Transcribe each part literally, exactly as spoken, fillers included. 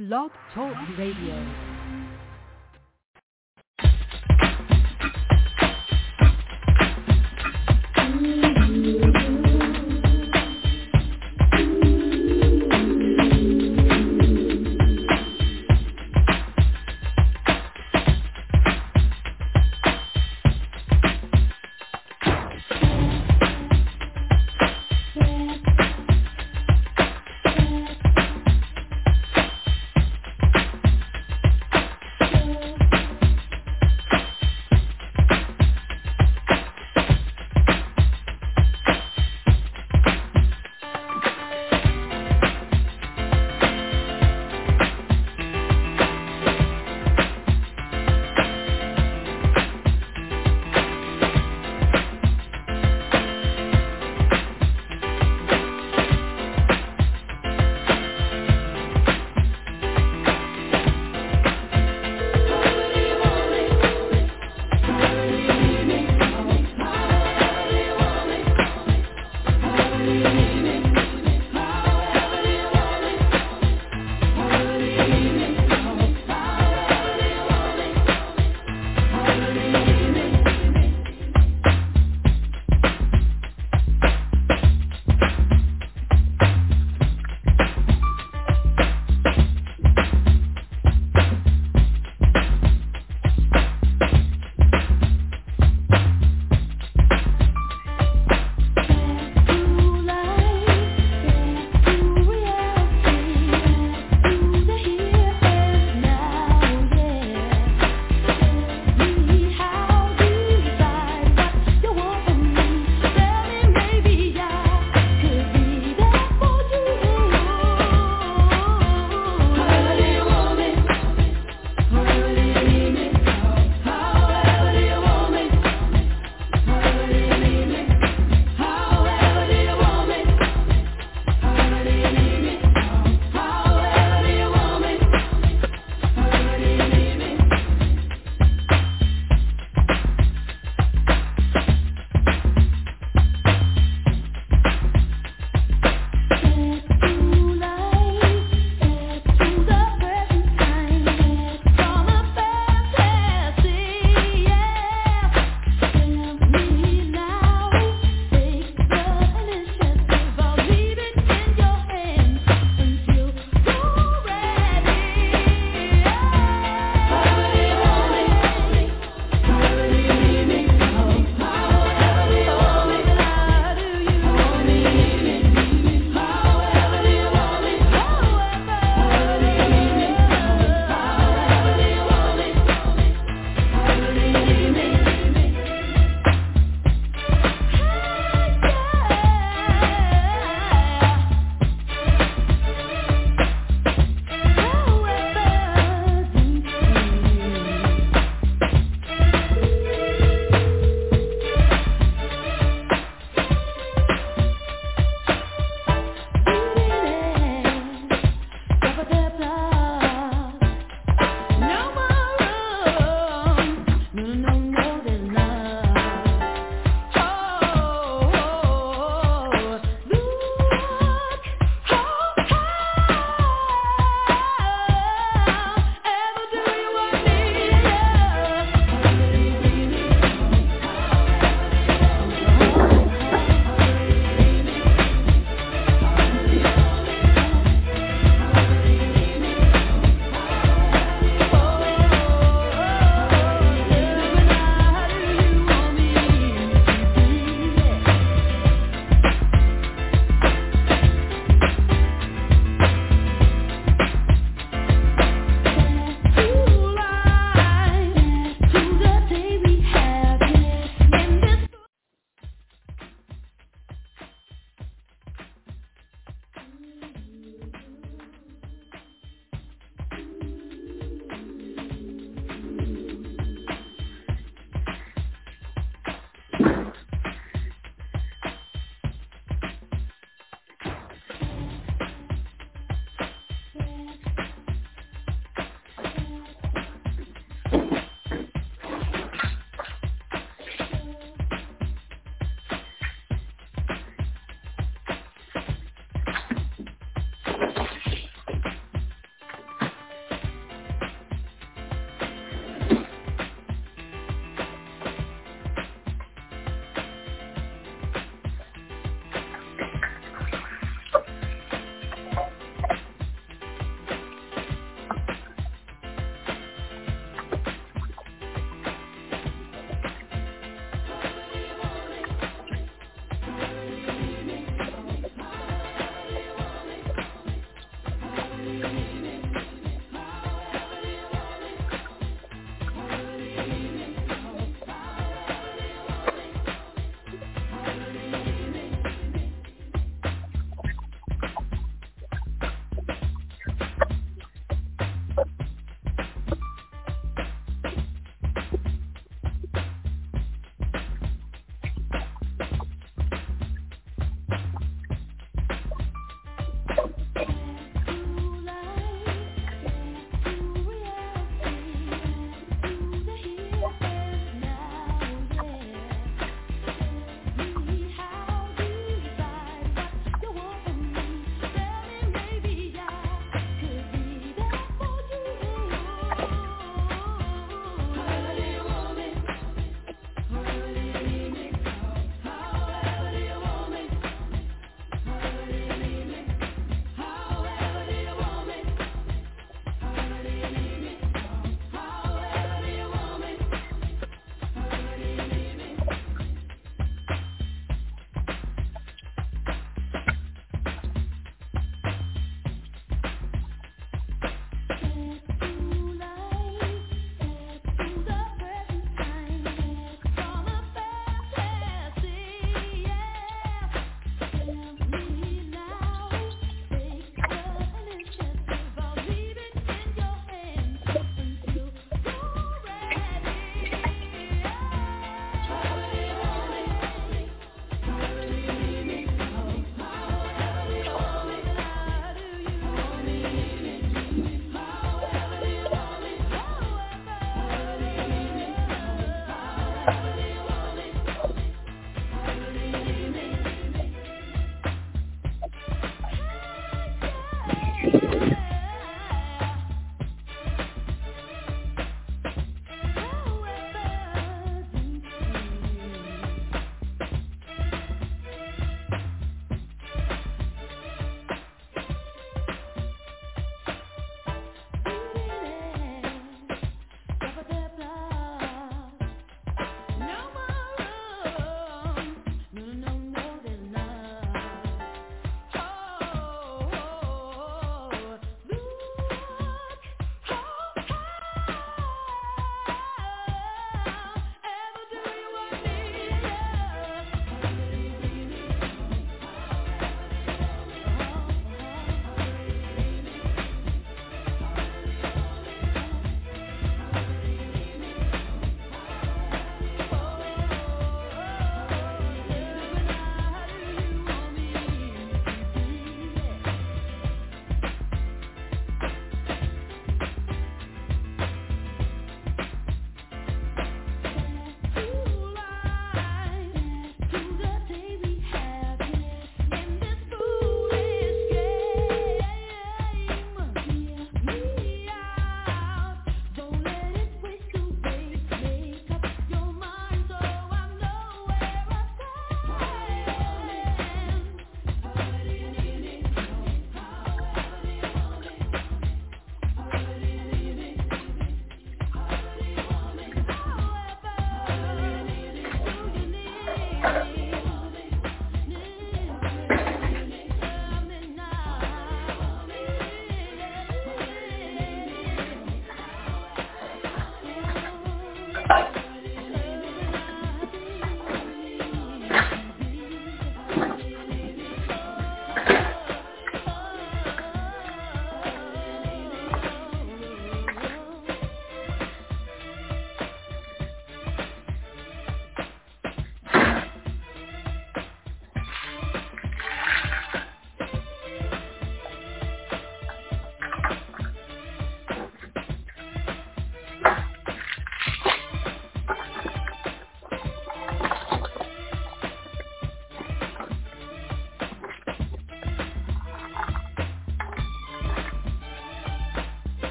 Blog Talk Radio.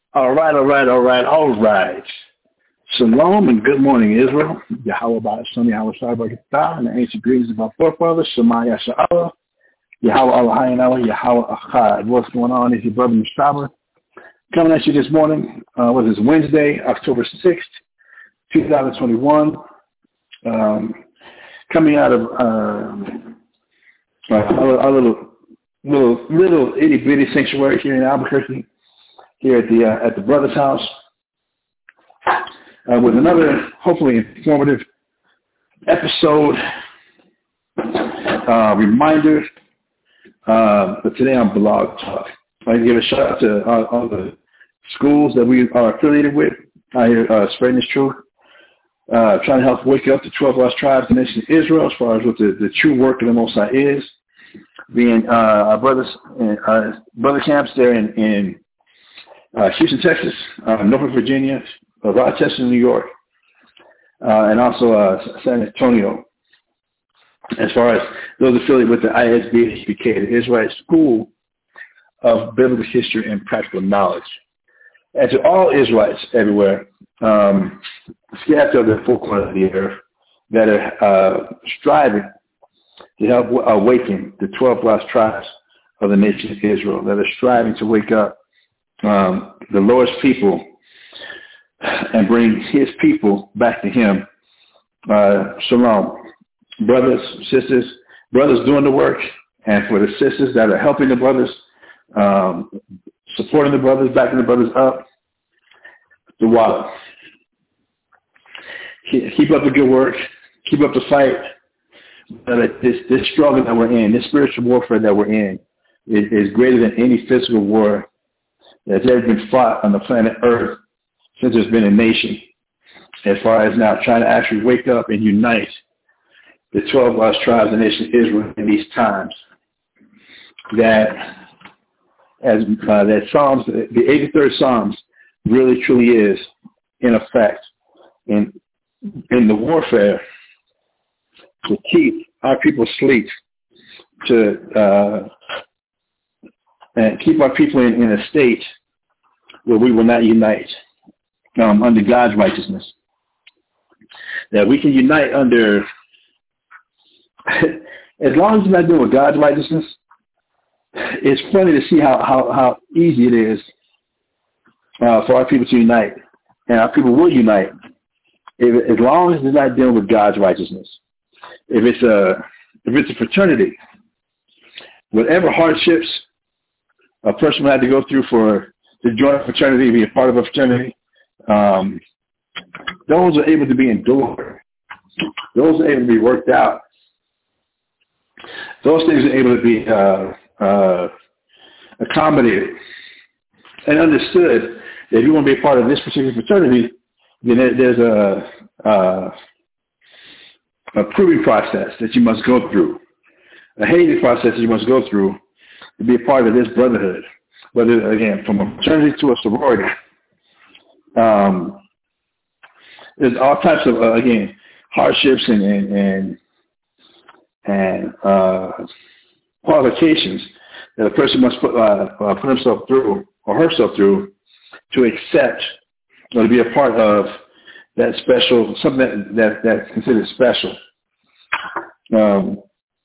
All right, all right, all right, all right. Shalom and good morning, Israel. Yahweh Ba'ashem, Yahweh Shabbat, and the ancient greetings of our forefathers, Shema Yasha'Allah, Yahweh Elohim, Allah, Yahweh Achad. What's going on? It's your brother Mustafa coming at you this morning. Uh, what is this, Wednesday, October sixth, twenty twenty-one. Um, coming out of uh, our, our little, little, little itty bitty sanctuary here in Albuquerque, here at the uh, at the brother's house, uh, with another hopefully informative episode. Uh, reminder, uh, but today on Blog Talk. I give a shout out to all, all the schools that we are affiliated with out here uh, spreading this truth, uh, trying to help wake up the twelve lost tribes of the nation of Israel as far as what the, the true work of the Most High is. Being uh, our brothers, uh, brother camps there in, in uh, Houston, Texas, uh, Norfolk, Virginia, uh, Rochester, New York, uh, and also uh, San Antonio. As far as those affiliated with the I S B H B K, the Israelite School of Biblical History and Practical Knowledge. And to all Israelites everywhere, um, scattered of the four corners of the earth, that are uh, striving to help awaken the twelve lost tribes of the nation of Israel, that are striving to wake up um, the Lord's people and bring his people back to him. Uh, shalom. Brothers, sisters, brothers doing the work, and for the sisters that are helping the brothers, um, supporting the brothers, backing the brothers up, the water. Keep up the good work. Keep up the fight. But this, this struggle that we're in, this spiritual warfare that we're in, is, is greater than any physical war that's ever been fought on the planet Earth since there's been a nation. As far as now trying to actually wake up and unite the twelve lost tribes of the nation of Israel in these times. That, as uh, that Psalms, the eighty-third Psalms, really truly is in effect in in the warfare to keep our people asleep, to uh, and keep our people in, in a state where we will not unite um, under God's righteousness. That we can unite under, as long as we're not doing with God's righteousness. It's funny to see how, how, how easy it is uh, for our people to unite, and our people will unite if, as long as they're not dealing with God's righteousness. If it's a if it's a fraternity, whatever hardships a person will have to go through for to join a fraternity, be a part of a fraternity, um, those are able to be endured. Those are able to be worked out. Those things are able to be uh, uh, accommodated and understood that if you want to be a part of this particular fraternity, then there's a, a a proving process that you must go through, a hating process that you must go through to be a part of this brotherhood, whether, again, from a fraternity to a sorority. Um, there's all types of, uh, again, hardships and and and, and uh, qualifications that a person must put, uh, uh, put himself through or herself through to accept or to be a part of that special, something that, that that's considered special. Um,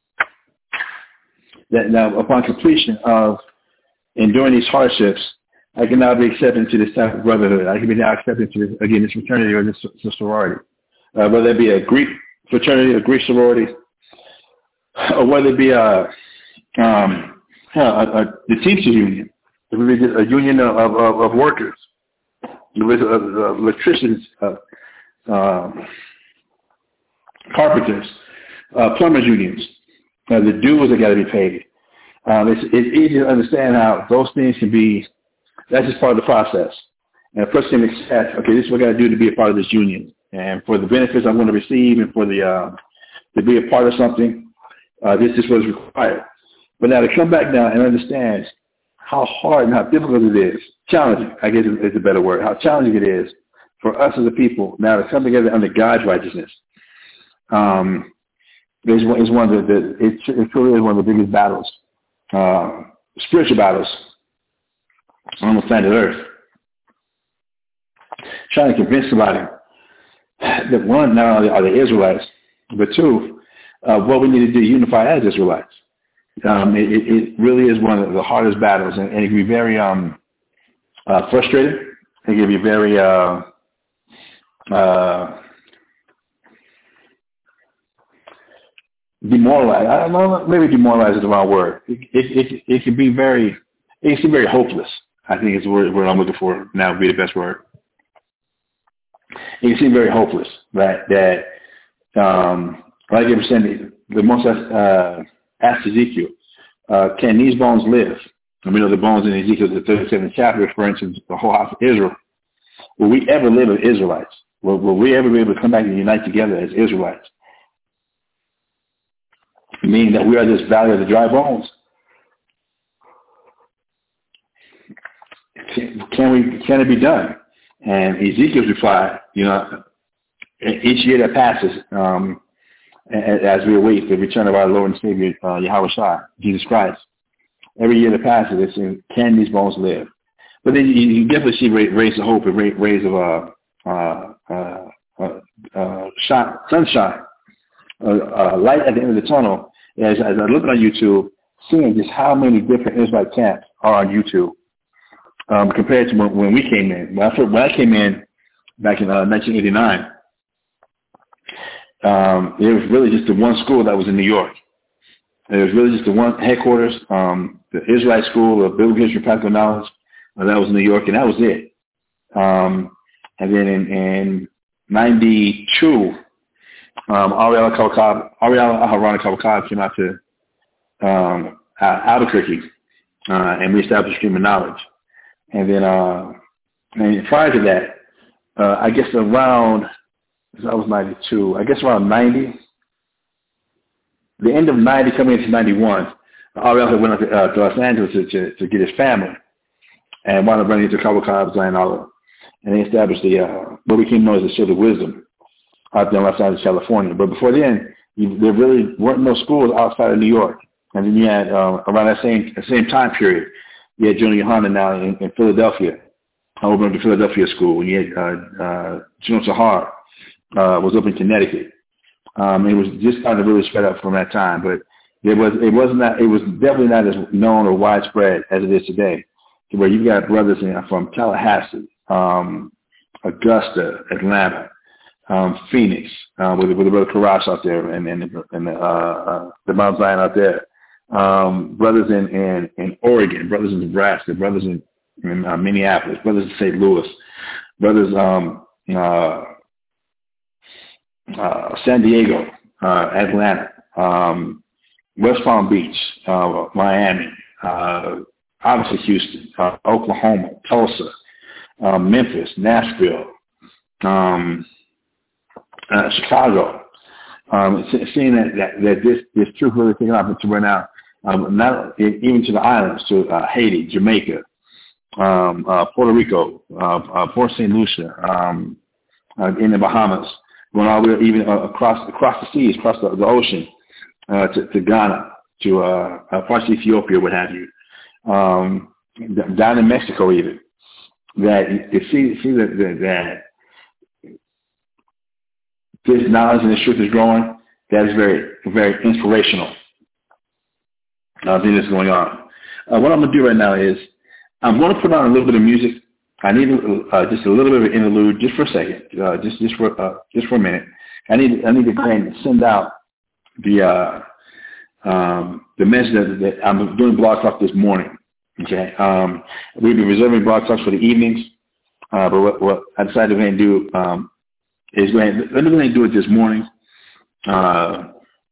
that now, upon completion of enduring these hardships, I can now be accepted into this type of brotherhood. I can be now accepted into this, again, this fraternity or this, this sorority, uh, whether it be a Greek fraternity, a Greek sorority, or whether it be a, um, a, a the Teamsters Union, it would be a union of, of, of workers, with uh, electricians. Uh, Uh, carpenters, uh, plumbers unions, uh, the dues that got to be paid. Um, it's, it's easy to understand how those things can be, that's just part of the process. And a person can accept, okay, this is what I got to do to be a part of this union. And for the benefits I'm going to receive and for the, uh, to be a part of something, uh, this is what is required. But now to come back now and understand how hard and how difficult it is, challenging, I guess is a better word, how challenging it is for us as a people now to come together under God's righteousness, um, is, one, is one of the, the it, it truly is one of the biggest battles, uh, spiritual battles on the planet Earth. trying to convince somebody that one, not only are they Israelites, but two, uh, what we need to do to unify as Israelites. Um, it, it really is one of the hardest battles, and, and it can be very um, uh, frustrating. It can be very uh, uh, demoralized. I don't know, maybe demoralized is the wrong word. It, it, it, it can be very, it can be very hopeless. I think is the word, word I'm looking for now would be the best word. It can seem very hopeless, right? That, um, like you were saying, the most uh, asked Ezekiel, uh, can these bones live? And we know the bones in Ezekiel, the thirty-seventh chapter, for instance, the whole house of Israel. Will we ever live as Israelites? Will, will we ever be able to come back and unite together as Israelites? Meaning that we are this valley of the dry bones. Can, can we? Can it be done? And Ezekiel's reply, you know, each year that passes, um, as we await the return of our Lord and Savior, uh, Yahweh Shai, Jesus Christ, every year that passes, it's in, can these bones live? But then you, you definitely see rays of hope and rays of uh, uh, uh, uh, uh, shine, sunshine, uh, uh, light at the end of the tunnel. As, as I look on YouTube, seeing just how many different Israelite camps are on YouTube. Um, compared to when, when we came in. When I, first, when I came in back in uh, nineteen eighty-nine, um, there was really just the one school that was in New York. There was really just the one headquarters, um, the Israelite School of Biblical History and Practical Knowledge, uh, that was in New York, and that was it. Um, and then in, in ninety-two, um, Ariella Kawakab, Ariella Aharona Kawakab came out to um, Albuquerque, uh, and we established Stream of Knowledge. And then, uh, and prior to that, uh, I guess around, that was ninety-two, I guess around ninety, the end of ninety coming into ninety-one, Ariel had went up to, uh, to Los Angeles to, to, to get his family and wound up running into Kawakab, Zion Allah. And they established the, uh, what became known as the Shield of Wisdom out there in Los Angeles, California. But before then, you, there really weren't no schools outside of New York. And then you had, uh, around that same, that same time period, you had Jonah Yohanan now in, in Philadelphia. I opened up the Philadelphia school. And you had uh, uh, Joan Sahar uh, was up in Connecticut. Um, it was just starting to really spread out from that time, but it was it wasn't that it was definitely not as known or widespread as it is today. Where you've got brothers in, from Tallahassee, um, Augusta, Atlanta, um, Phoenix, uh, with with the brother Karash out there, and and, and uh, uh, the Mount Zion out there. Um, brothers in, in, in Oregon, brothers in Nebraska, brothers in, in uh, Minneapolis, brothers in Saint Louis, brothers um, uh, uh, San Diego, uh, Atlanta, um, West Palm Beach, uh, Miami, uh, obviously Houston, uh, Oklahoma, Tulsa, uh, Memphis, Nashville, um, uh, Chicago. Um, seeing that, that, that this, this truth really taking off to right now, um, not even to the islands, to uh, Haiti, Jamaica, um, uh, Puerto Rico, uh, uh, Port Saint Lucia, um, uh, in the Bahamas, going all the way even uh, across across the seas, across the, the ocean, uh, to, to Ghana, to uh, uh, parts of Ethiopia, what have you, um, down in Mexico even. That you see, see that, that, that this knowledge and this truth is growing. That is very, very inspirational. I think that's going on. Uh, what I'm going to do right now is I'm going to put on a little bit of music. I need uh, just a little bit of an interlude, just for a second, uh, just just for uh, just for a minute. I need I need to go ahead and send out the uh, um, the message that, that I'm doing Blog Talk this morning. Okay, um, we've been reserving Blog Talks for the evenings, uh, but what, what I decided to go ahead and do um, is go ahead, let me go ahead and do it this morning. Uh,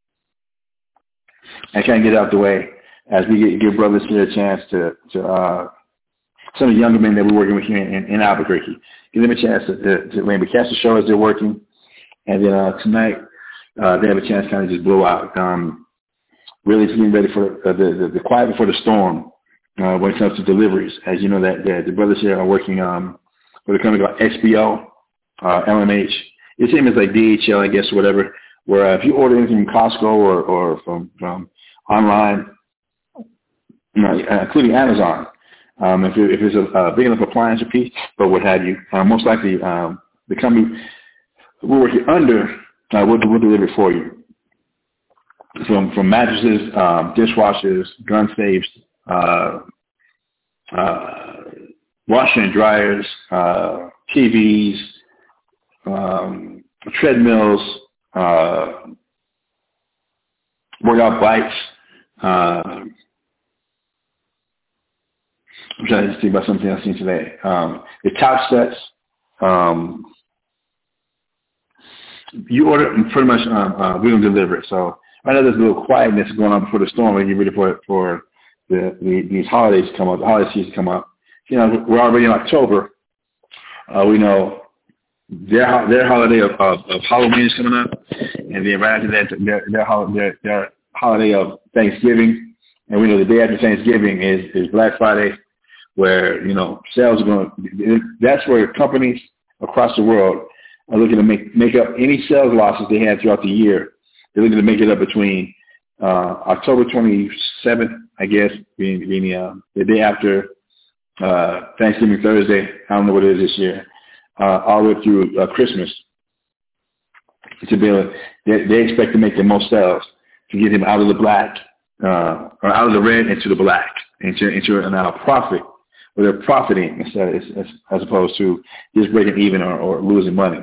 I kind of get out the way as we get, give brothers here a chance to, to uh, some of the younger men that we're working with here in, in Albuquerque. Give them a chance to, to, to maybe catch the show as they're working. And then uh, tonight, uh, they have a chance to kind of just blow out. Um, really getting ready for uh, the, the, the quiet before the storm uh, when it comes to deliveries. As you know, that, that the brothers here are working um, with a company called X B O, uh, L M H. It's the same as like D H L, I guess, or whatever, where uh, if you order anything from Costco or, or from, from online, you know, including Amazon, Um, if, it, if it's a, a big enough appliance piece, but what have you, uh, most likely um, the company we're working under uh, will, will deliver it for you. From from mattresses, um, dishwashers, gun safes, uh, uh, washer and dryers, uh, T Vs, um, treadmills, uh, workout bikes. Uh, I'm trying to think about something I've seen today. Um, the couch sets. Um, you order pretty much. Um, uh, we don't deliver it. So right now there's a little quietness going on before the storm. We get ready for for the, the these holidays to come up. The holiday season come up. You know, we're already in October. Uh, we know their their holiday of, of, of Halloween is coming up, and then right after that, their their, their, their holiday of Thanksgiving, and we know the day after Thanksgiving is, is Black Friday, where you know sales are going. That's where companies across the world are looking to make make up any sales losses they had throughout the year. They're looking to make it up between uh, October twenty-seventh, I guess, being, being uh, the day after uh, Thanksgiving Thursday. I don't know what it is this year. Uh, all the way through uh, Christmas. To be able, they, they expect to make the most sales to get them out of the black uh, or out of the red into the black, into into a now profit, where they're profiting instead of, as, as opposed to just breaking even or, or losing money.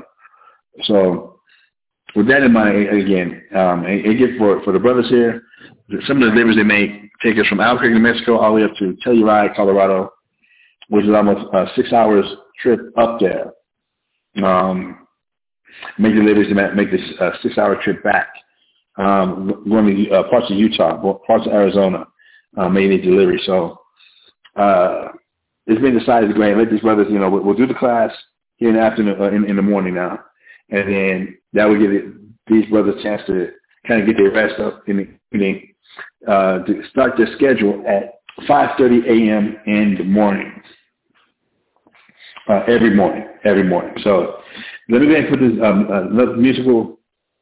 So with that in mind, again, um, and, and again for for the brothers here, some of the deliveries they make take us from Albuquerque, New Mexico, all the way up to Telluride, Colorado, which is almost a six hours trip up there. Um, make deliveries to make this uh, six-hour trip back. Um, going to uh, parts of Utah, parts of Arizona, uh, made a delivery. So uh, it's been decided to go ahead and let these brothers, you know, we'll, we'll do the class here in the afternoon, uh, in, in the morning now, and then that will give it, these brothers a chance to kind of get their rest up in the evening, uh, to start their schedule at five thirty a.m. in the morning. Uh, every morning, every morning. So let me go ahead and put this um, uh, another musical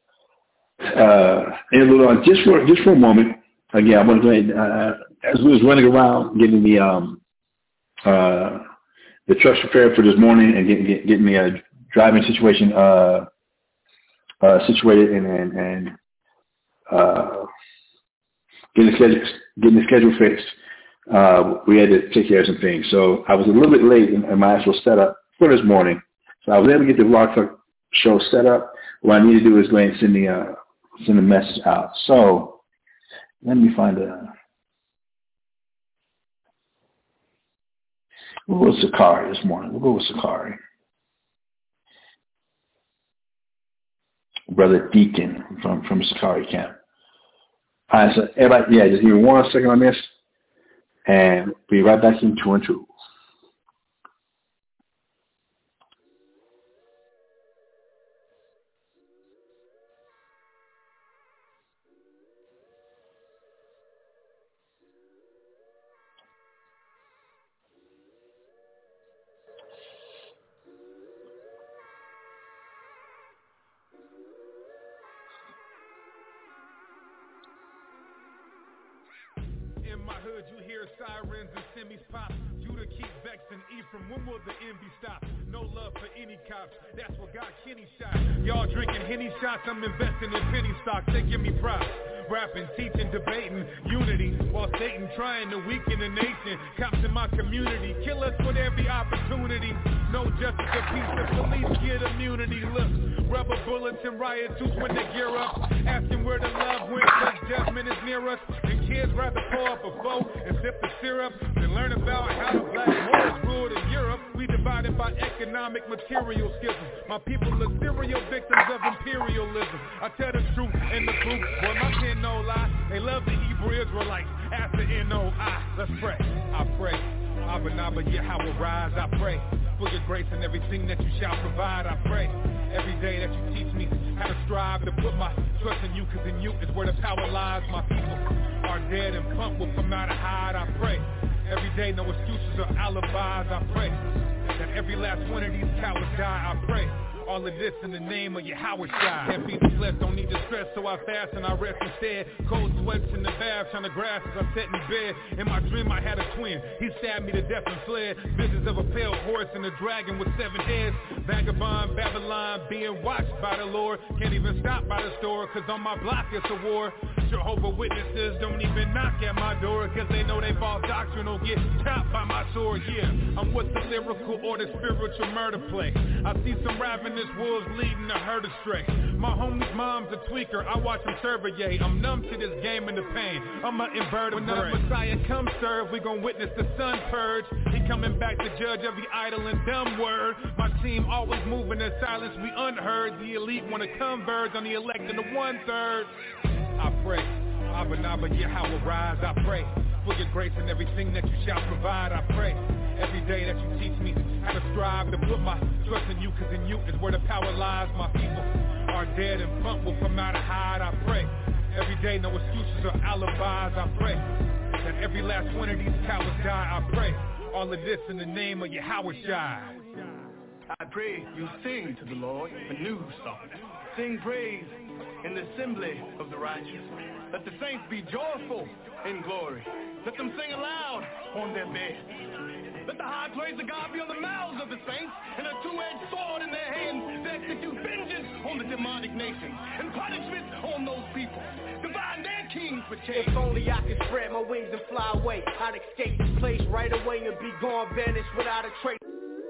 uh, interlude on just for just for a moment. Again, I want to go ahead uh, as we was running around getting the um, uh, the trucks prepared for this morning and getting get, getting the uh, driving situation uh, uh, situated and and, and uh, getting the schedule getting the schedule fixed. Uh, we had to take care of some things. So I was a little bit late in, in my actual setup for this morning. So I was able to get the Vlog Talk show set up. What I need to do is go ahead and send the, uh, send the message out. So let me find a, we'll go with Sakari this morning. We'll go with Sakari. Brother Deacon from, from Sakari camp. All right, so everybody, yeah, just give me one second on this. And be right back in two and two. In my hood, you hear sirens and semis pop. You to keep vexing Ephraim, when will the envy stop? No love for any cops, that's what got Kenny shot. Y'all drinking Henny shots, I'm investing in penny stocks, they give me props. Rapping, teaching, debating, unity, while Satan trying to weaken the nation. Cops in my community, kill us with every opportunity. No justice or peace, the police get immunity. Look, rubber bullets and riot suits when they gear up. Asking where the love went, cause judgment is near us. And kids rather pour up a foe and sip the syrup than learn about how the black Moors ruled in Europe. We divided by economic material schism. My people are serial victims of imperialism. I tell the truth and the truth, boy, my pen no lie. They love the Hebrew Israelites, after N O I. Let's pray, I pray. Abba Naba, Yahweh, rise, I pray. For your grace and everything that you shall provide, I pray. Every day that you teach me how to strive to put my trust in you, cause in you is where the power lies. My people are dead and punk will come out of hide, I pray. Every day, no excuses or alibis, I pray. That every last one of these cowards die, I pray. All of this in the name of Yahweh Shai. Can't feed the flesh, don't need the stress, so I fast and I rest instead. Cold sweats in the bath, trying to grasp as I sat in bed. In my dream I had a twin, he stabbed me to death and fled. Visions of a pale horse and a dragon with seven heads. Vagabond, Babylon, being watched by the Lord. Can't even stop by the store, cause on my block it's a war. Jehovah Witnesses don't even knock at my door, cause they know they false doctrine will get chopped by my sword. Yeah, I'm with the lyrical or the spiritual murder play. I see some ravenous wolves leading a herd astray. My homie's mom's a tweaker, I watch him survey. I'm numb to this game and the pain, I'm an invertebrate. When the Messiah comes serve, we gon' witness the sun purge. He coming back to judge every idle and dumb word. My team always moving in silence, we unheard. The elite wanna converge on the elect and the one-third. I pray, Abba Naba Yahweh rise, I pray for your grace and everything that you shall provide. I pray every day that you teach me how to strive to put my trust in you, cause in you is where the power lies. My people are dead and pumped will come out of hide. I pray every day, no excuses or alibis. I pray that every last one of these cowards die. I pray all of this in the name of Yahweh Shai. I pray you sing to the Lord a new song. Sing praise in the assembly of the righteous. Let the saints be joyful in glory. Let them sing aloud on their beds. Let the high praise of God be on the mouths of the saints, and a two-edged sword in their hands to execute vengeance on the demonic nations and punishment on those people. Divide their kings for change. If only I could spread my wings and fly away, I'd escape this place right away and be gone, vanished without a trace.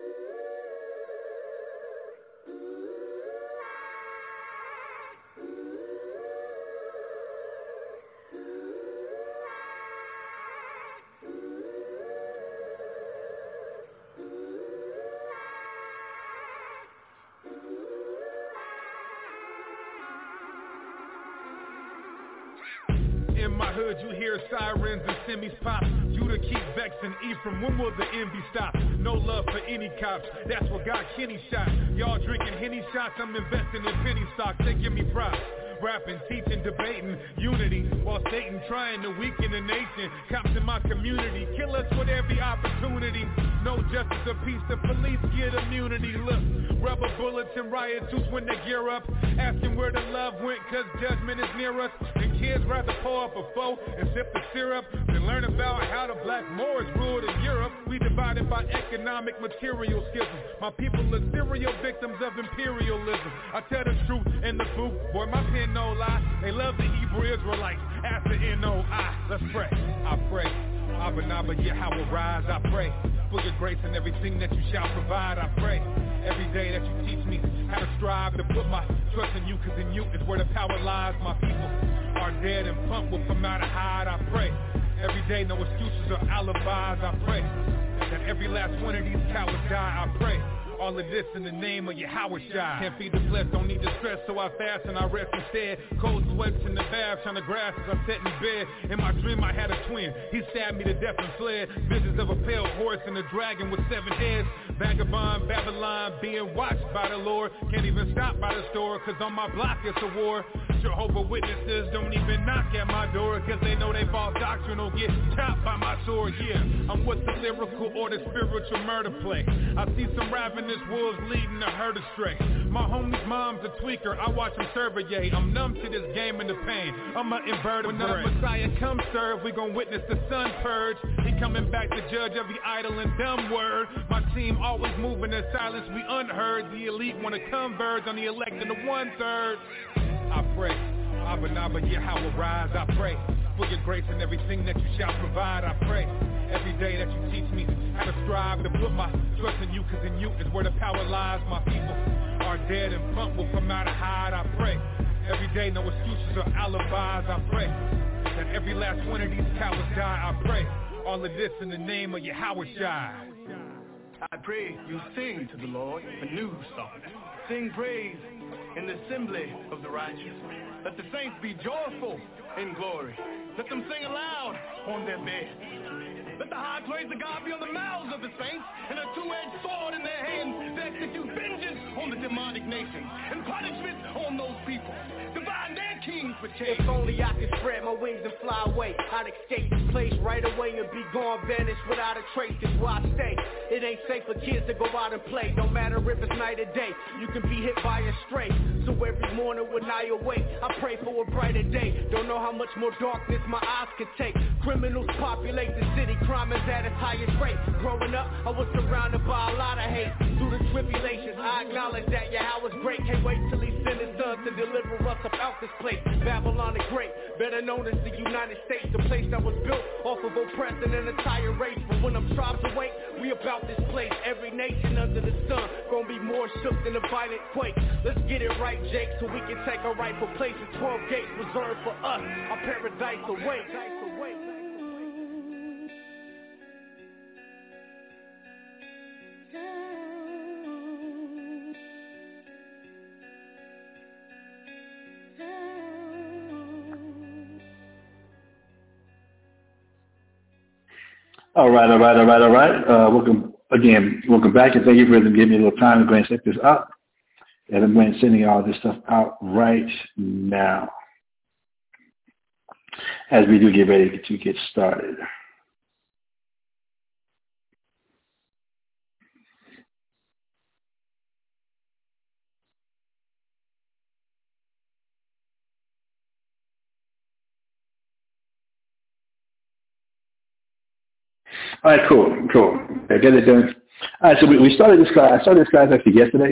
In my hood, you hear sirens and semis pop. Judah keep vexing Ephraim, when will the envy stop? No love for any cops, that's what got Kenny shot. Y'all drinking Henny shots, I'm investing in penny stocks, they give me props. Rapping, teaching, debating, unity, while Satan trying to weaken the nation. Cops in my community kill us with every opportunity. No justice or peace, the police get immunity. Look, rubber bullets and riot juice when they gear up, asking where the love went, cause judgment is near us. And kids rather pour up a foe and sip the syrup than learn about how the black Moors ruled in Europe. We divided by economic material schisms. My people are serial victims of imperialism. I tell the truth in the booth, boy, my pen no lie. They love the Hebrew Israelites after N O I. Let's pray. I pray. Abba Naba Yahweh rise. I pray for your grace and everything that you shall provide. I pray every day that you teach me how to strive to put my trust in you, cause in you is where the power lies. My people are dead and pumped will come out of hide. I pray every day, no excuses or alibis. I pray that every last one of these cowards die. I pray all of this in the name of Yahweh Shai. Can't feed the flesh, don't need the stress, so I fast and I rest instead. Cold sweats in the bath, trying to grasp as I sat in bed. In my dream I had a twin, he stabbed me to death and fled. Visions of a pale horse and a dragon with seven heads. Vagabond, Babylon, being watched by the Lord. Can't even stop by the store, cause on my block it's a war. Jehovah Witnesses don't even knock at my door, cause they know they false doctrine will get chopped by my sword. Yeah, I'm with the lyrical or the spiritual murder play. I see some ravenous wolves leading a herd astray. My homie's mom's a tweaker, I watch him survey. I'm numb to this game and the pain, I'm an invertebrate. When the Messiah comes serve, we gon' witness the sun purge. He coming back to judge every idle and dumb word. My team always moving in silence, we unheard. The elite wanna converge on the elect and the one-third. I pray, Abba Naba Yahweh rise. I pray for your grace and everything that you shall provide. I pray every day that you teach me how to strive to put my trust in you, cause in you is where the power lies. My people are dead and pumped will come out of hide. I pray every day, no excuses or alibis. I pray that every last one of these cowards die. I pray all of this in the name of Yahweh Shai. I pray you sing to the Lord a new song. Sing praise in the assembly of the righteous. Let the saints be joyful in glory. Let them sing aloud on their beds. Let the high praise of God be on the mouths of the saints, and a two-edged sword in their hands to execute vengeance on the demonic nations and punishment on those people. Divide their kings for change. If only I could spread my wings and fly away, I'd escape this place right away and be gone, vanished without a trace. Cause where I stay It ain't safe for kids to go out and play. No matter if it's night or day, you can be hit by a stray. So every morning when I awake, I pray for a brighter day. Don't know how much more darkness my eyes could take. Criminals populate the city, crime is at its highest rate. Growing up, I was surrounded by a lot of hate. Through the tribulations, I acknowledge that Yahweh's great. Can't wait till he sent his son to deliver us up out this place. Babylon the Great, better known as the United States, the place that was built off of oppressing an entire race. But when them tribes awake, we about this place. Every nation under the sun gonna be more shook than a violent quake. Let's get it right, Jake, so we can take our rightful places. Twelve gates reserved for us, our paradise awaits. All right, all right, all right, all right. Uh, welcome again. Welcome back, and thank you for giving me a little time to go and set this up. And I'm going to sending all this stuff out right now as we do get ready to get started. All right, cool, cool. I get it done. All right, so we, we started this class. I started this class actually yesterday.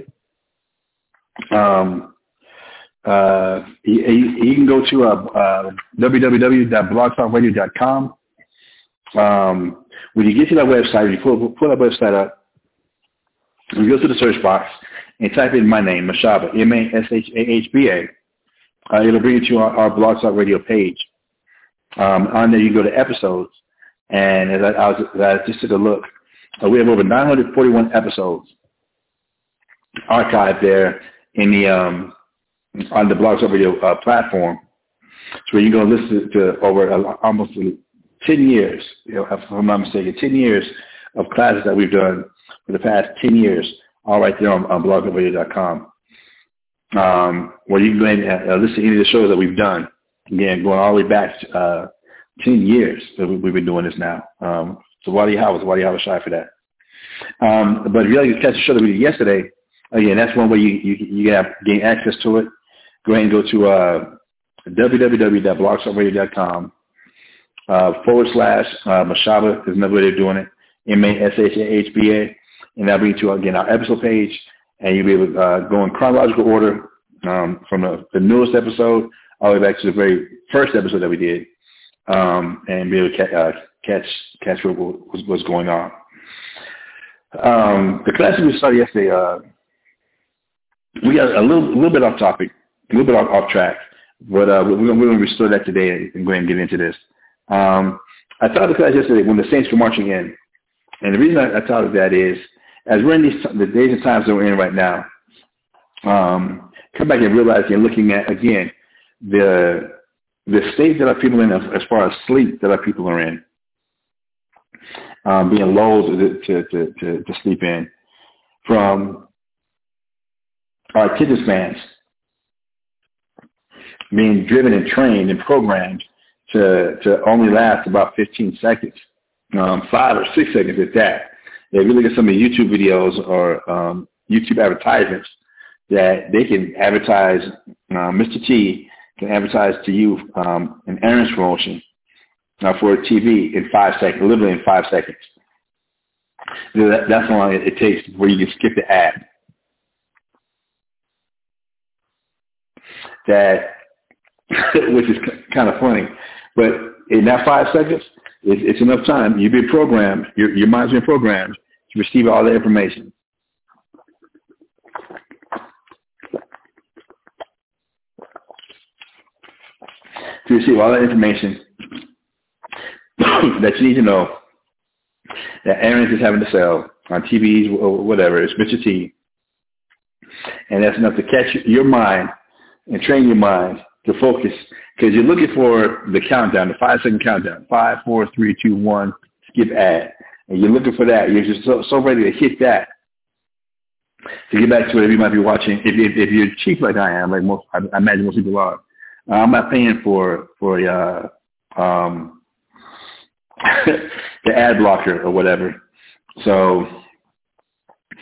Um, uh, you, you can go to uh, uh, w w w dot blog talk radio dot com. Um, when you get to that website, you pull, pull that website up, you go to the search box and type in my name, Mashahba, M A S H A H B A. Uh, it'll bring you to our, our Blog Talk Radio page. Um, on there, you go to episodes. And as I, I, was, as I just took a look, uh, we have over nine hundred forty-one episodes archived there in the um, on the Blog Talk Radio uh, platform. So you can go listen to over uh, almost ten years, you know, if I'm not mistaken, ten years of classes that we've done for the past ten years, all right there on, on blog talk radio dot com. Um, where you can go ahead and uh, listen to any of the shows that we've done. Again, going all the way back uh, ten years that we've been doing this now. Um, so Wadi Howard, Wadi Howard shy for that. Um, but if you like to catch the show that we did yesterday, again, that's one way you you, you have gain access to it. Go ahead and go to uh, w w w dot blog talk radio dot com uh, forward slash uh, Mashahba is another way they're doing it. M A S H A H B A, and that'll bring you to again our episode page, and you'll be able to uh, go in chronological order um, from the, the newest episode all the way back to the very first episode that we did. Um, and be able to ca- uh, catch catch what was, was going on. Um, the class we started yesterday, uh, we got a little little bit off topic, a little bit off, off track, but uh, we're going to restore that today and go ahead and get into this. Um, I taught the class yesterday when the Saints were marching in, and the reason I, I taught that is, as we're in these the days and times that we're in right now, um, come back and realize you're looking at again the the state that our people are in as far as sleep that our people are in, um, being lulled to, to, to, to, to sleep in, from our attention spans being driven and trained and programmed to, to only last about fifteen seconds, um, five or six seconds at that. If you look at some of the YouTube videos or um, YouTube advertisements, that they can advertise uh, Mister T can advertise to you um, an errands promotion uh, for a T V in five seconds, literally in five seconds. That, that's how long it, it takes before you can skip the ad. That, which is kind of funny, but in that five seconds, it, it's enough time. You've been programmed, your, your mind's been programmed to receive all the information. To receive all that information that you need to know that Aaron is having to sell on T Vs or whatever, it's Mister T. And that's enough to catch your mind and train your mind to focus, because you're looking for the countdown, the five-second countdown, five, four, three, two, one, skip ad. And you're looking for that. You're just so, so ready to hit that to get back to whatever you might be watching. If, if, if you're cheap like I am, like most, I, I imagine most people are, Uh, I'm not paying for for uh, um, the ad blocker or whatever. So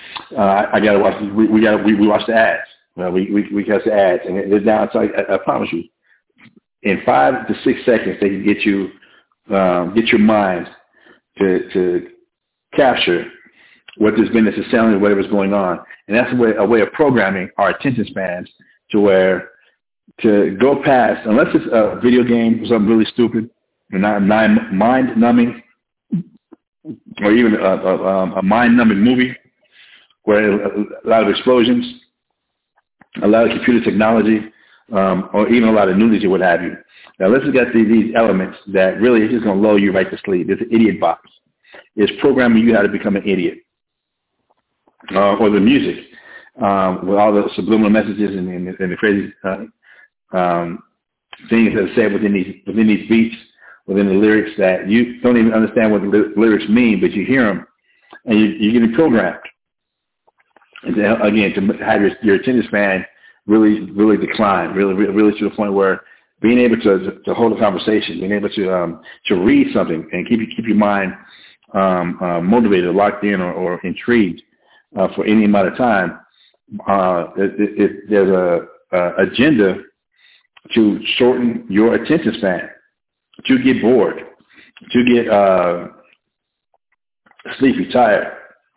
Uh, I got to watch. We, we got we, we watch the ads. Uh, we we we catch the ads, and they're down. So I, I promise you, in five to six seconds, they can get you um, get your mind to to capture what this business is selling, whatever's going on, and that's a way a way of programming our attention spans to where to go past, unless it's a video game or something really stupid, or not mind numbing, or even a, a, a mind numbing movie where a lot of explosions, a lot of computer technology, um, or even a lot of nudity, what have you. Now, let's look at these, these elements that really is just going to lull you right to sleep. It's an idiot box. It's programming you how to become an idiot. Uh, or the music, um, with all the subliminal messages and, and, and the crazy uh, um, things that are said within these within these beats, within the lyrics that you don't even understand what the li- lyrics mean, but you hear them and you, you're getting programmed. And then, again, to have your, your attention span really, really decline, really, really, really to the point where being able to to hold a conversation, being able to um, to read something and keep keep your mind um, uh, motivated, locked in, or, or intrigued uh, for any amount of time. Uh, it, it, it, there's a, a agenda to shorten your attention span, to get bored, to get uh, sleepy, tired.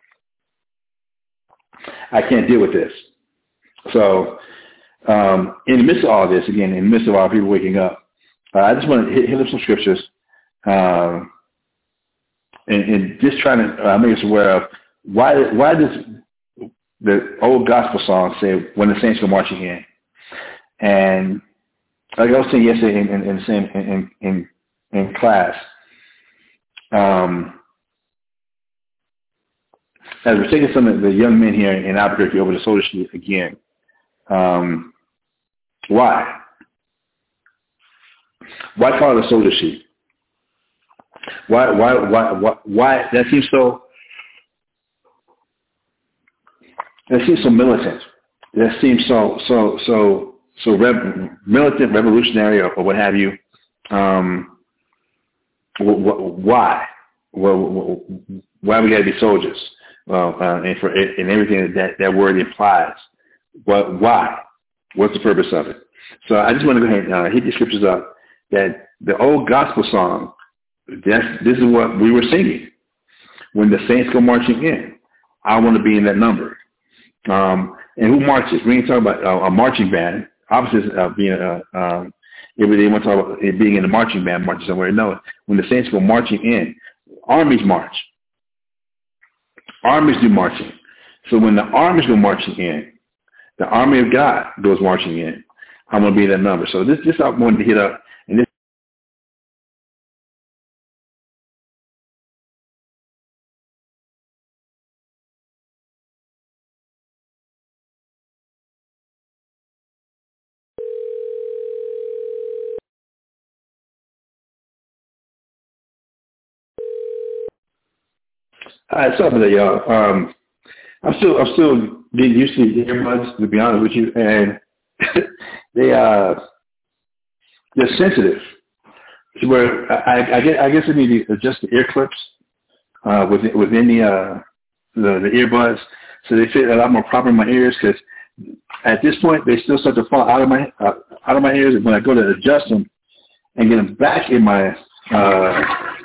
I can't deal with this. So um, in the midst of all this, again, in the midst of all people waking up, uh, I just want to hit, hit up some scriptures uh, and, and just trying to uh, make us aware of why why does the old gospel song say, when the saints go marching in? And like I was saying yesterday in, in, in the same in, in, in class, um, as we're taking some of the young men here in Albuquerque over to Soda Street again, um, why? Why call it a Soda Street? Why, why, why, why, why? That seems so, that seems so militant. That seems so, so, so, so rev- militant, revolutionary, or, or what have you. Um, wh- wh- why? Well, why we got to be soldiers? Well, uh, and for and everything that that word implies. But why? What's the purpose of it? So I just want to go ahead and uh, hit the scriptures up that the old gospel song, that's, this is what we were singing when the saints go marching in. I want to be in that number. Um, and who marches? We ain't talking about uh, a marching band. Opposite of being a, um, if they want to talk about it being in a marching band, marching somewhere. No, when the saints go marching in, armies march. Armies do marching. So when the armies go marching in, the army of God goes marching in. I'm going to be in that number. So this, this I wanted to hit up. And this All right, sorry for that, y'all. Um, I'm still, I'm still getting used to the earbuds, to be honest with you, and they, uh, they're sensitive. To where I, I, guess, I guess I need to adjust the ear clips uh, within, within the, uh, the the earbuds, so they fit a lot more proper in my ears. Because at this point, they still start to fall out of my uh, out of my ears, and when I go to adjust them and get them back in my uh,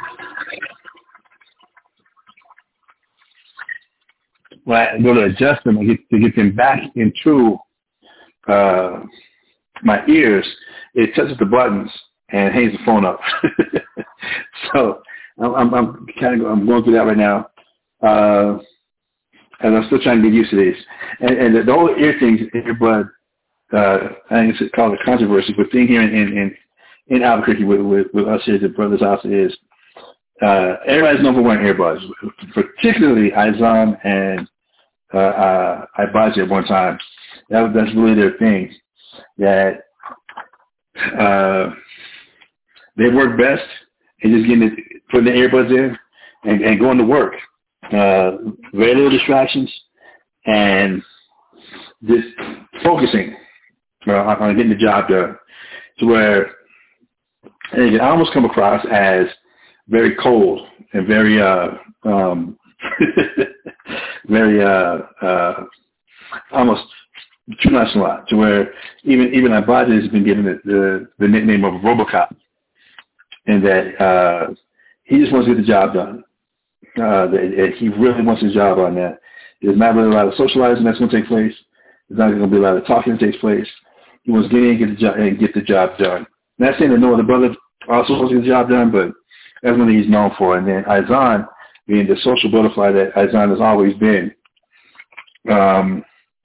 when I go to adjust them and get to get them back into uh, my ears, it touches the buttons and hangs the phone up. So I'm, I'm, I'm kind of I'm going through that right now, uh, and I'm still trying to get used to these. And, and the, the whole ear thing, earbud, uh, I think it's called a controversy, but thing here in in, in Albuquerque with, with, with us here at the Brothers House is uh, everybody's known for wearing earbuds, particularly Izon and uh, uh, Ibaji at one time. That, that's really their thing. That uh, they work best and just getting it, putting the earbuds in and, and going to work. Uh, very little distractions and just focusing uh, on getting the job done. To where and I almost come across as very cold and very uh, um, very uh, uh, almost too nonchalant, to where even even Biden has been given the, the, the nickname of RoboCop, and that uh, he just wants to get the job done. Uh, that he really wants his job on that. There's not really a lot of socializing that's going to take place. There's not going to be a lot of talking that takes place. He wants to get in and get the job, and get the job done. Not saying that no other brother also wants to get the job done, but that's one thing he's known for. And then Izan, being the social butterfly that Izan has always been, um,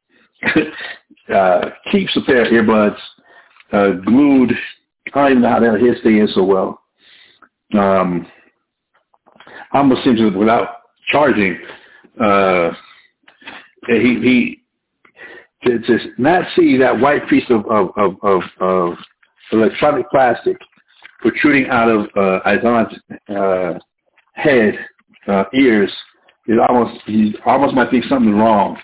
uh, keeps a pair of earbuds uh, glued. I don't even know how that his stay in so well. Um, almost seems to, without charging, uh, he he to, to not see that white piece of of, of, of, of electronic plastic protruding out of uh, Izan's uh, head, uh, ears, is almost he almost might think something wrong.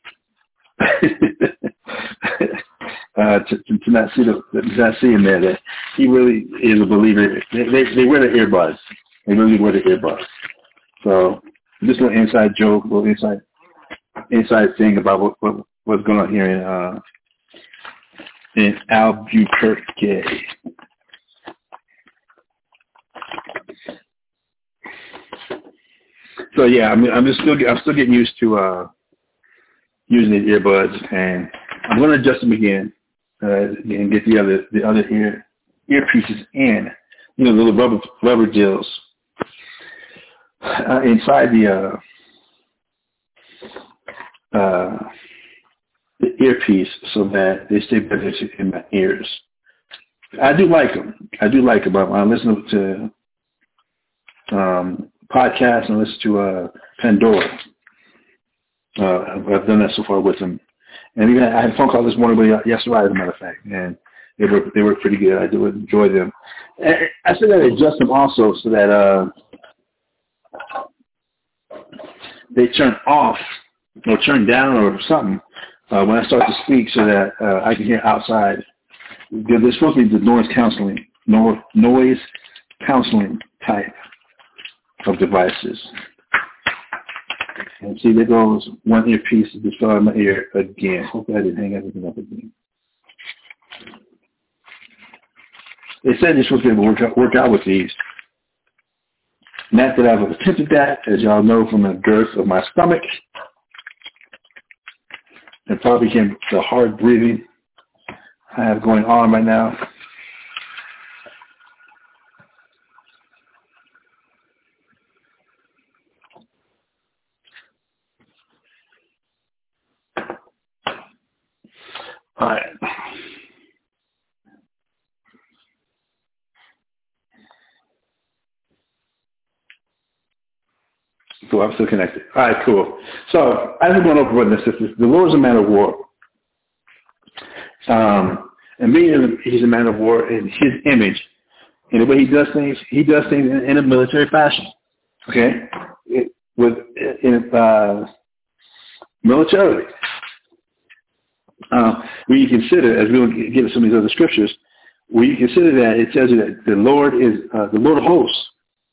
uh, to, to, to not see the to not see him there, that he really is a believer. They, they, they wear the earbuds. They really wear the earbuds. So just a little inside joke, a little inside inside thing about what, what what's going on here in uh, in Albuquerque. So yeah, I'm I'm just still I'm still getting used to uh, using the earbuds, and I'm going to adjust them again uh, and get the other the other ear earpieces in, you know, the little rubber rubber gels uh, inside the uh, uh, the earpiece, so that they stay better in my ears. I do like them. I do like them. I listen to um, podcasts and listen to uh, Pandora. Uh, I've done that so far with them. And even I had a phone call this morning, but yesterday, as a matter of fact, and they were they were pretty good. I do enjoy them. And I said that I adjust them also so that uh, they turn off or turn down or something uh, when I start to speak, so that uh, I can hear outside. They're supposed to be the noise counseling, no, noise counseling type of devices. And see, there goes one earpiece that just fell out of my ear again. Hopefully I didn't hang everything up again. They said you're supposed to be able to work out, work out with these. Not that I've attempted that, as y'all know from the girth of my stomach. And probably came the hard breathing I have going on right now. All right. Cool, I'm still connected. All right, cool. So, as we're going over with this, the Lord is a man of war. Um, and being he's a man of war in his image. And the way he does things, he does things in, in a military fashion. Okay? It, with in, uh, militarily. Uh, when you consider, as we'll get into some of these other scriptures, when you consider that, it tells you that the Lord is uh, the Lord of hosts.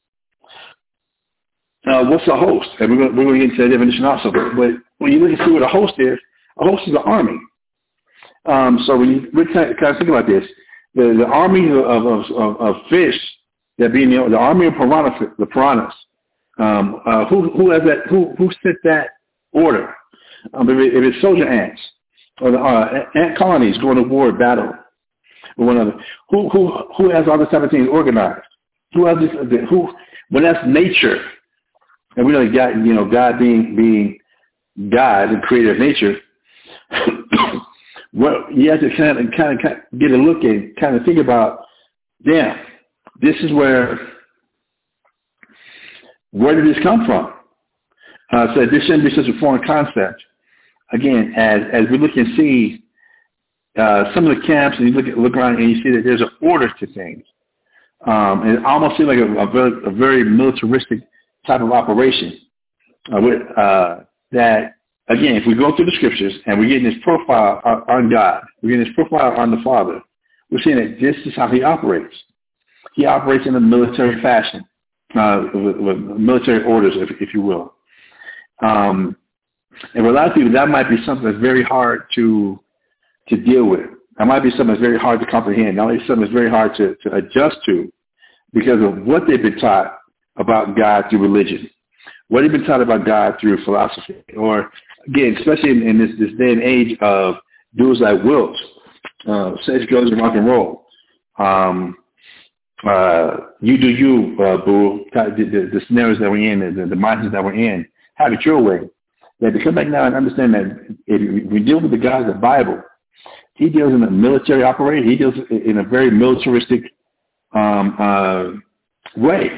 Uh, what's a host? And we're going, we're going to get into that definition also. But, but when you look and see what a host is, a host is an army. Um, so when you kind of think about this, the, the army of, of, of, of fish, that being the, the army of piranha, the piranhas, um, uh, who who has that? Who who set that order? Um, if, it, if it's soldier ants or the uh, ant colonies going to war, battle with one another, who who who has all this type of things organized? Who has this? Who? When that's nature. And we know that God, you know, God being being God, the creator of nature, well, you have to kind of, kind of get a look at, kind of think about, damn, this is where, where did this come from? Uh, so this shouldn't be such a foreign concept. Again, as as we look and see uh, some of the camps, and you look at, look around and you see that there's an order to things. Um, and it almost seems like a, a, very, a very militaristic type of operation uh, with, uh, that, again, if we go through the scriptures and we're getting this profile on God, we're getting this profile on the Father, we're seeing that this is how he operates. He operates in a military fashion, uh, with, with military orders, if, if you will. Um, And for a lot of people, that might be something that's very hard to to deal with. That might be something that's very hard to comprehend. That might be something that's very hard to, to adjust to because of what they've been taught about God through religion, what they've been taught about God through philosophy, or, again, especially in, in this, this day and age of dudes like Wilt, uh, sex, drugs, and rock and roll. Um, uh, you do you, uh, boo, the, the, the scenarios that we're in, the, the mindsets that we're in, have it your way. That to come back now and understand that if we deal with the God of the Bible, he deals in a military operation. He deals in a very militaristic um, uh, way.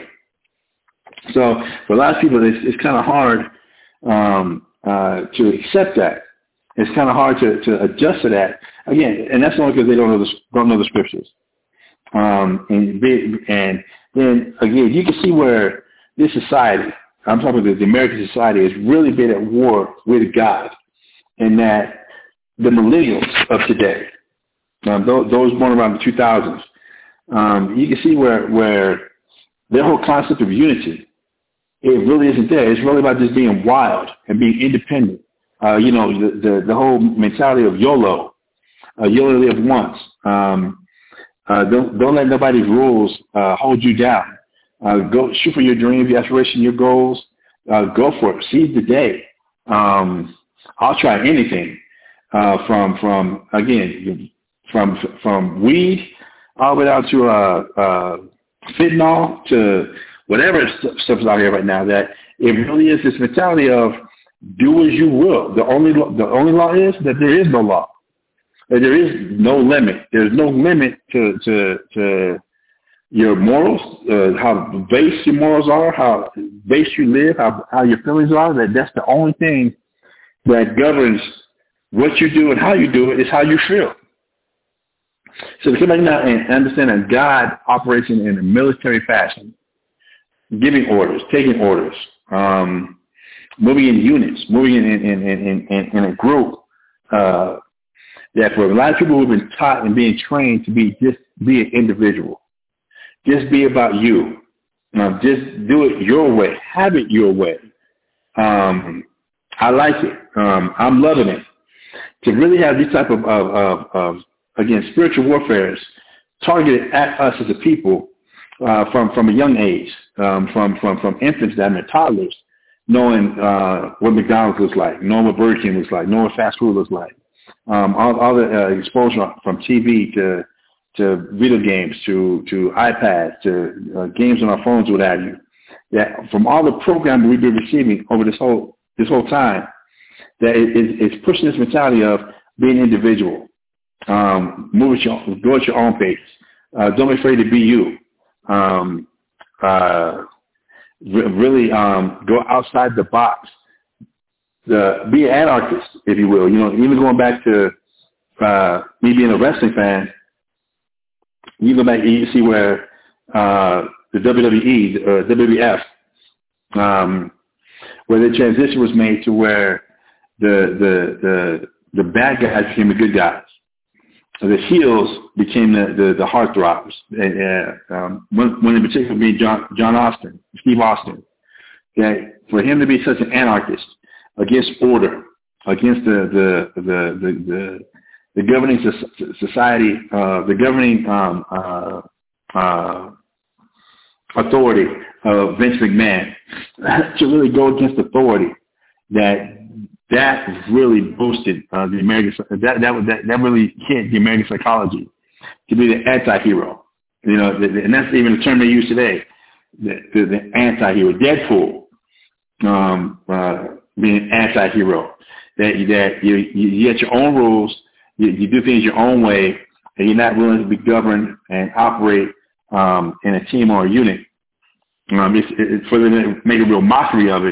So for a lot of people, it's, it's kind of hard um, uh, to accept that. It's kind of hard to, to adjust to that. Again, and that's only because they don't know the, don't know the scriptures. Um, and, and then, again, you can see where this society, I'm talking about the American society, has really been at war with God, and that the millennials of today, um, those, those born around the two thousands, um, you can see where where their whole concept of unity, it really isn't there. It's really about just being wild and being independent. Uh, you know, the, the, the whole mentality of YOLO, uh, you only live once. Um, uh, don't, don't let nobody's rules uh, hold you down. Uh, go shoot for your dreams, your aspirations, your goals. Uh, go for it. Seize the day. Um, I'll try anything. Uh, from from again from from weed all the way down to uh, uh, fentanyl to whatever stuff's out here right now. That it really is this mentality of do as you will. The only the only law is that there is no law. That there is no limit. There's no limit to to, to your morals, uh, how base your morals are, how base you live, how how your feelings are. That that's the only thing that governs what you do and how you do it is how you feel. So to come back now and understand that God operates in, in a military fashion, giving orders, taking orders, um, moving in units, moving in, in, in, in, in, in a group, uh, that for a lot of people who have been taught and being trained to be just be an individual, just be about you, um, just do it your way, have it your way. Um, I like it. Um, I'm loving it. To really have these type of, of, of, of again, spiritual warfares targeted at us as a people uh, from, from a young age, um, from, from, from infants down to toddlers, knowing uh, what McDonald's looks like, knowing what Burger King looks like, knowing what fast food looks like, um, all, all the uh, exposure from T V to to video games to, to iPads to uh, games on our phones, what have you. That from all the programming we've been receiving over this whole this whole time, that it, it, it's pushing this mentality of being individual. Um, move at your, go at your own pace. Uh, don't be afraid to be you. Um, uh, re- really um, go outside the box. The, be an anarchist, if you will. You know, even going back to uh, me being a wrestling fan, you go back and you see where uh, the W W E, uh, W W F, um, where the transition was made to where the the the, the bad guys became the good guys. The heels became the, the, the heartthrobs. Uh, um, one, one in particular being John, John Austin, Steve Austin. Okay? For him to be such an anarchist against order, against the the the the, the, the governing society, uh, the governing um, uh, uh, authority of Vince McMahon, to really go against authority, that that really boosted uh, the American, that, that that that really hit the American psychology to be the anti-hero. You know, the, the, and that's even the term they use today, the, the, the anti-hero. Deadpool um, uh, being an anti-hero. That that you you, you get your own rules, you, you do things your own way, and you're not willing to be governed and operate um, in a team or a unit. Um, it's, it's for them to make a real mockery of it.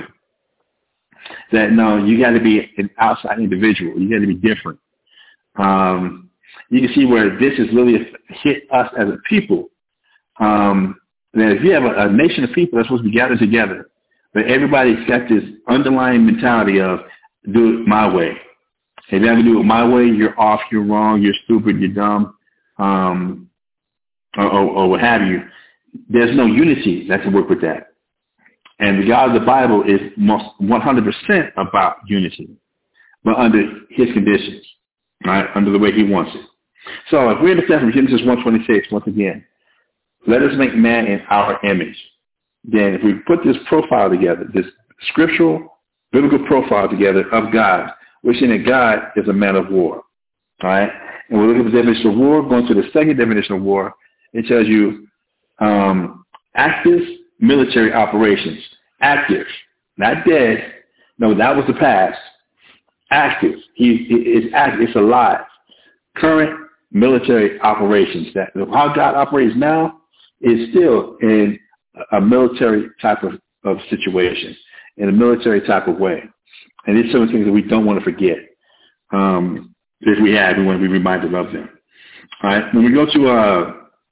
That no, you got to be an outside individual. You got to be different. Um, you can see where this has really hit us as a people. Um, that if you have a, a nation of people that's supposed to be gathered together, but everybody's got this underlying mentality of do it my way. If you have to do it my way, you're off, you're wrong, you're stupid, you're dumb, um, or, or, or what have you. There's no unity that can work with that. And the God of the Bible is most one hundred percent about unity, but under his conditions, right? Under the way he wants it. So if we're in the Testament, Genesis one twenty-six, once again, let us make man in our image. Then if we put this profile together, this scriptural, biblical profile together of God, we're seeing that God is a man of war, all right? And we look at the definition of war, going to the second definition of war, it tells you um, active military operations. Active, not dead. No, that was the past. Active. He, he is active. It's alive. Current military operations. That how God operates now is still in a military type of, of situation, in a military type of way. And these are some of the things that we don't want to forget. Um, if we have, we want to be reminded of them. All right. When we go to uh,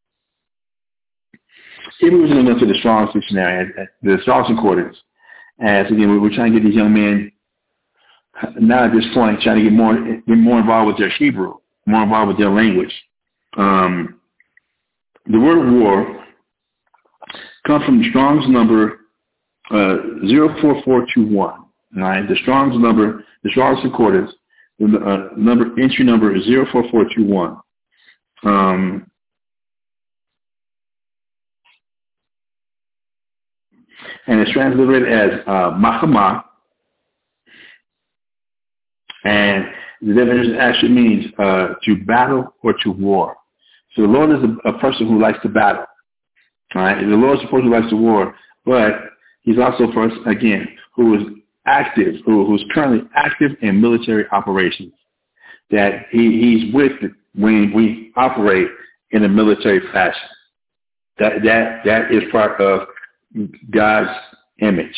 Hebrews and go to the Strong's Dictionary, the Strong's Concordance, as again we're trying to get these young men now at this point trying to get more get more involved with their Hebrew, more involved with their language. Um, the word war comes from the Strong's number uh, zero four four two one. Right, the Strong's number, the Strong's Concordance, the uh, number entry number is zero four four two one. Um, and it's translated as uh, Mahama, and the definition actually means uh, to battle or to war. So the Lord is a, a person who likes to battle. All right, the Lord is a person who likes to war, but he's also a person, again, who is active, who, who's currently active in military operations. That he, he's with it when we operate in a military fashion. That that that is part of God's image,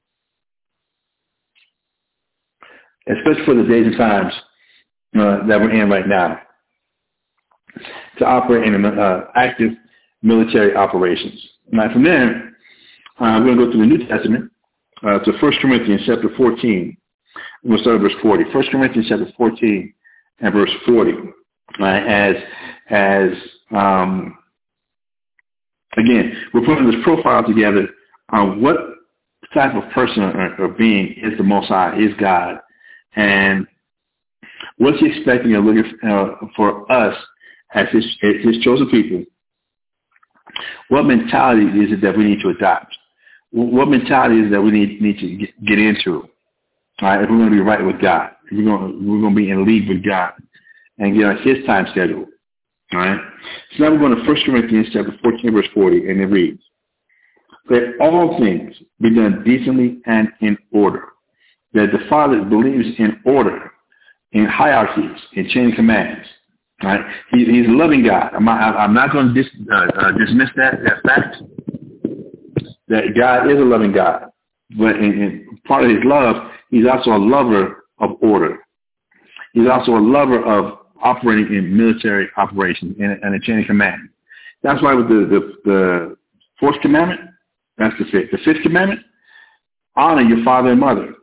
especially for the days and times uh, that we're in right now, to operate in uh, active military operations. Now, from there, uh, we're going to go to the New Testament, uh, to First Corinthians chapter fourteen. We'll start at verse forty. First Corinthians chapter fourteen and verse forty. Uh, as as um, again, we're putting this profile together on what type of person or, or being is the Most High, is God, and what's he expecting or looking uh, for us as his, as his chosen people. What mentality is it that we need to adopt? What mentality is it that we need need to get, get into? All right, if we're going to be right with God, if we're going to, we're going to be in league with God and get on his time schedule. All right. So now we're going to First Corinthians chapter fourteen, verse forty, and it reads, "Let all things be done decently and in order. That the Father believes in order, in hierarchies, in chain of commands." All right. He, he's a loving God. I'm not, I'm not going to dis, uh, uh, dismiss that, that fact, that God is a loving God. But in, in part of his love, he's also a lover of order. He's also a lover of operating in military operations and, and a chain of command. That's why with the, the, the fourth commandment, that's the fifth. The fifth commandment, honor your father and mother.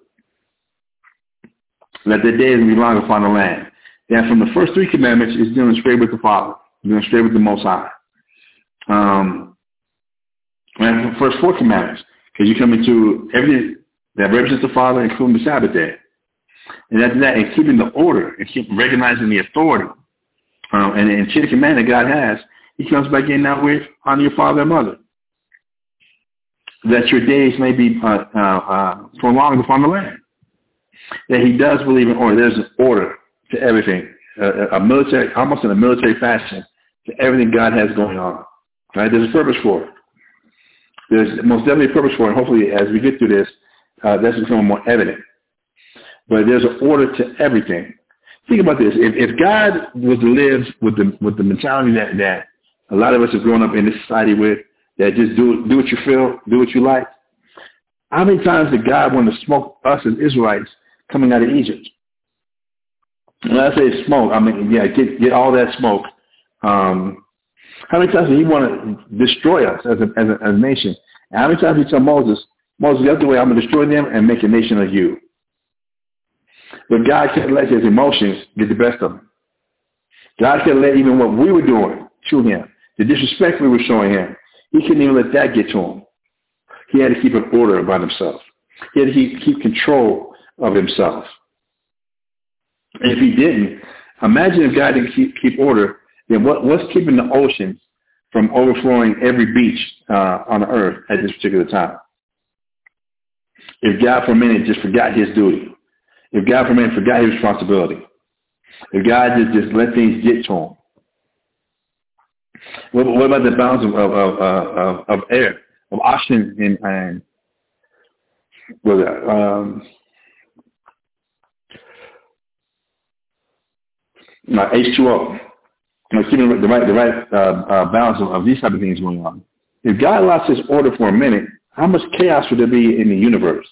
Let their days be long upon the land. And from the first three commandments, it's dealing straight with the Father, dealing straight with the Most High. Um, and the first four commandments, because you come into everything that represents the Father, including the Sabbath day. And after that, and keeping the order, and keep recognizing the authority, um, and the chain of command that God has, he comes back in now with honor your father and mother, that your days may be uh, uh, uh, prolonged upon the land. That he does believe in order. There's an order to everything, uh, a military, almost in a military fashion, to everything God has going on. Right? There's a purpose for it. There's most definitely a purpose for it. Hopefully, as we get through this, uh, that's becoming more evident. But there's an order to everything. Think about this: if, if God was to live with the with the mentality that that a lot of us have grown up in this society with, that just do do what you feel, do what you like, how many times did God want to smoke us as Israelites coming out of Egypt? When I say smoke, I mean, yeah, get get all that smoke. Um, how many times did he want to destroy us as a, as a, as a nation? And how many times did he tell Moses, Moses, the other way, I'm going to destroy them and make a nation of you? But God couldn't let his emotions get the best of him. God couldn't let even what we were doing to him, the disrespect we were showing him, he couldn't even let that get to him. He had to keep an order about himself. He had to keep, keep control of himself. And if he didn't, imagine if God didn't keep, keep order, then what, what's keeping the oceans from overflowing every beach uh, on the earth at this particular time? If God for a minute just forgot his duty, if God for a minute forgot his responsibility, if God just, just let things get to him, what, what about the balance of, of, of, of, of air, of oxygen and, and what, um, H two O? You know, keeping the right, the right uh, uh, balance of, of these type of things going on. If God lost his order for a minute, how much chaos would there be in the universe?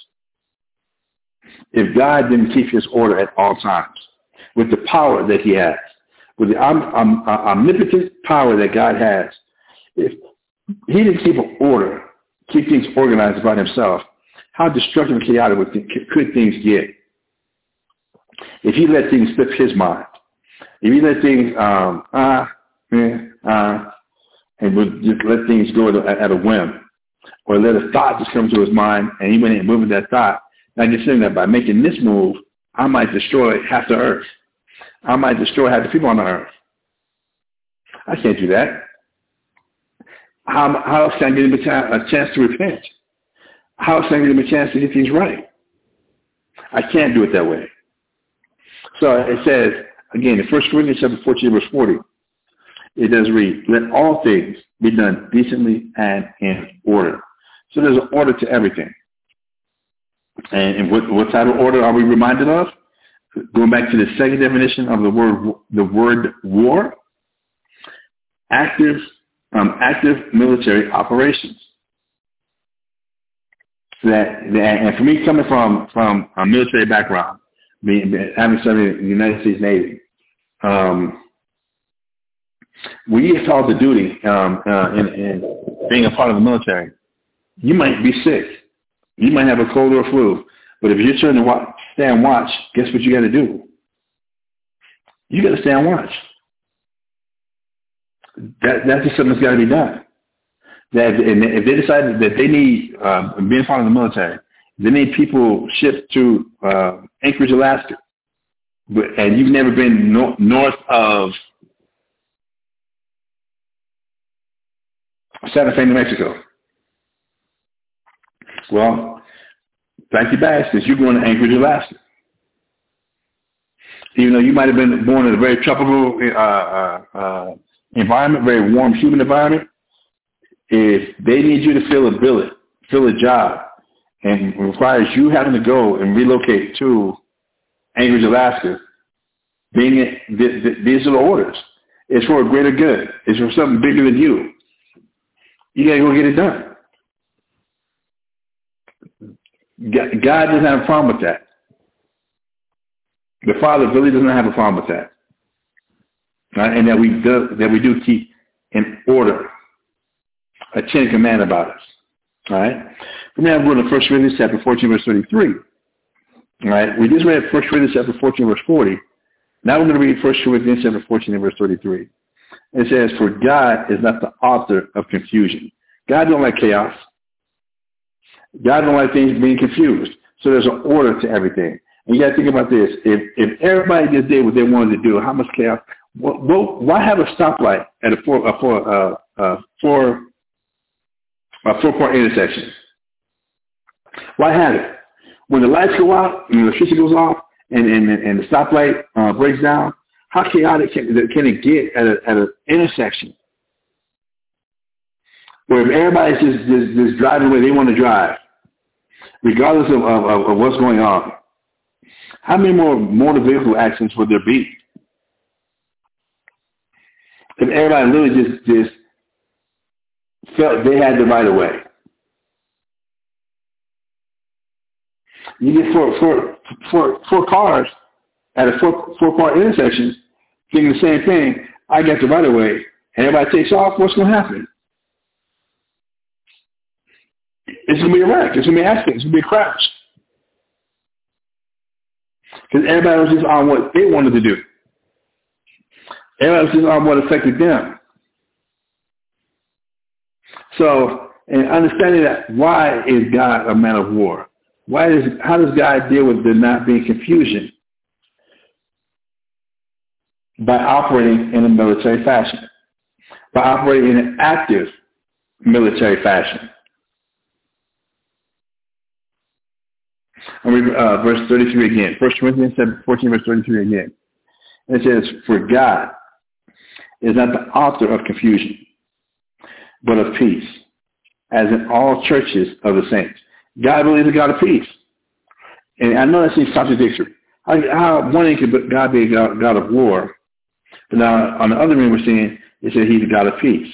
If God didn't keep his order at all times, with the power that he has, with the um, um, uh, omnipotent power that God has, if he didn't keep an order, keep things organized about himself, how destructive and chaotic would th- could things get? If he let things slip his mind, if he let things, um, ah, eh, ah, and would just let things go at, at a whim, or let a thought just come to his mind, and he went in and moved that thought, not just saying that by making this move, I might destroy half the earth. I might destroy half the people on the earth. I can't do that. How, how else can I give him a, ta- a chance to repent? How else can I give him a chance to get things right? I can't do it that way. So it says, again, in First Corinthians chapter fourteen, verse forty, it does read, let all things be done decently and in order. So there's an order to everything. And, and what, what type of order are we reminded of? Going back to the second definition of the word, the word war, active, um, active military operations. That, that, and for me, coming from from a military background, being, having studied in the United States Navy, um, when you get called to duty um, uh, in, in being a part of the military, you might be sick. You might have a cold or a flu. But if you're trying to watch, stay and watch, guess what you got to do? You got to stay and watch. That, that's just something that's got to be done. That and if they decide that they need, uh, being part of the military, they need people shipped to uh, Anchorage, Alaska, but, and you've never been no, north of Santa Fe, New Mexico. Well, pack your bags because you're going to Anchorage, Alaska. Even though you might have been born in a very tropical uh, uh, uh, environment, very warm, humid environment, if they need you to fill a billet, fill a job, and requires you having to go and relocate to Anchorage, Alaska, being it, th- th- these are the orders. It's for a greater good. It's for something bigger than you. You got to go get it done. God doesn't have a problem with that. The Father really doesn't have a problem with that. Right? And that we do, that we do keep in order a chain of command about us. All right? From there, I'm going to First Corinthians chapter fourteen, verse thirty-three. All right? We just read First Corinthians chapter fourteen, verse forty. Now we're going to read First Corinthians chapter fourteen, verse thirty-three. It says, for God is not the author of confusion. God don't like chaos. God don't like things being confused. So there's an order to everything. And you got to think about this. If if everybody just did what they wanted to do, how much chaos? Well, well, why have a stoplight at a four a four uh, uh, four a four point intersection? Why have it? When the lights go out and the electricity goes off and and, and the stoplight uh, breaks down, how chaotic can, can it get at a, at an intersection? Where if everybody's just, just, just driving where they want to drive, regardless of, of, of what's going on, how many more motor vehicle accidents would there be? If everybody literally just, just felt they had the right of way. You get four, four, four, four cars at a four, four-car intersection thinking the same thing. I got the right of way, and everybody takes off. What's going to happen? It's going to be a wreck. It's going to be an accident. It's going to be a crash. Because everybody was just on what they wanted to do. Everybody was just on what affected them. So And understanding that, why is God a man of war? Why is, how does God deal with there not being confusion? By operating in a military fashion. By operating in an active military fashion. I'll read uh, verse thirty-three again. First Corinthians fourteen, verse thirty-three again. And it says, for God is not the author of confusion, but of peace, as in all churches of the saints. God really is a God of peace. And I know that seems contradictory. How, how one end could God be a God, God of war, but now on the other end we're seeing it says he's a God of peace.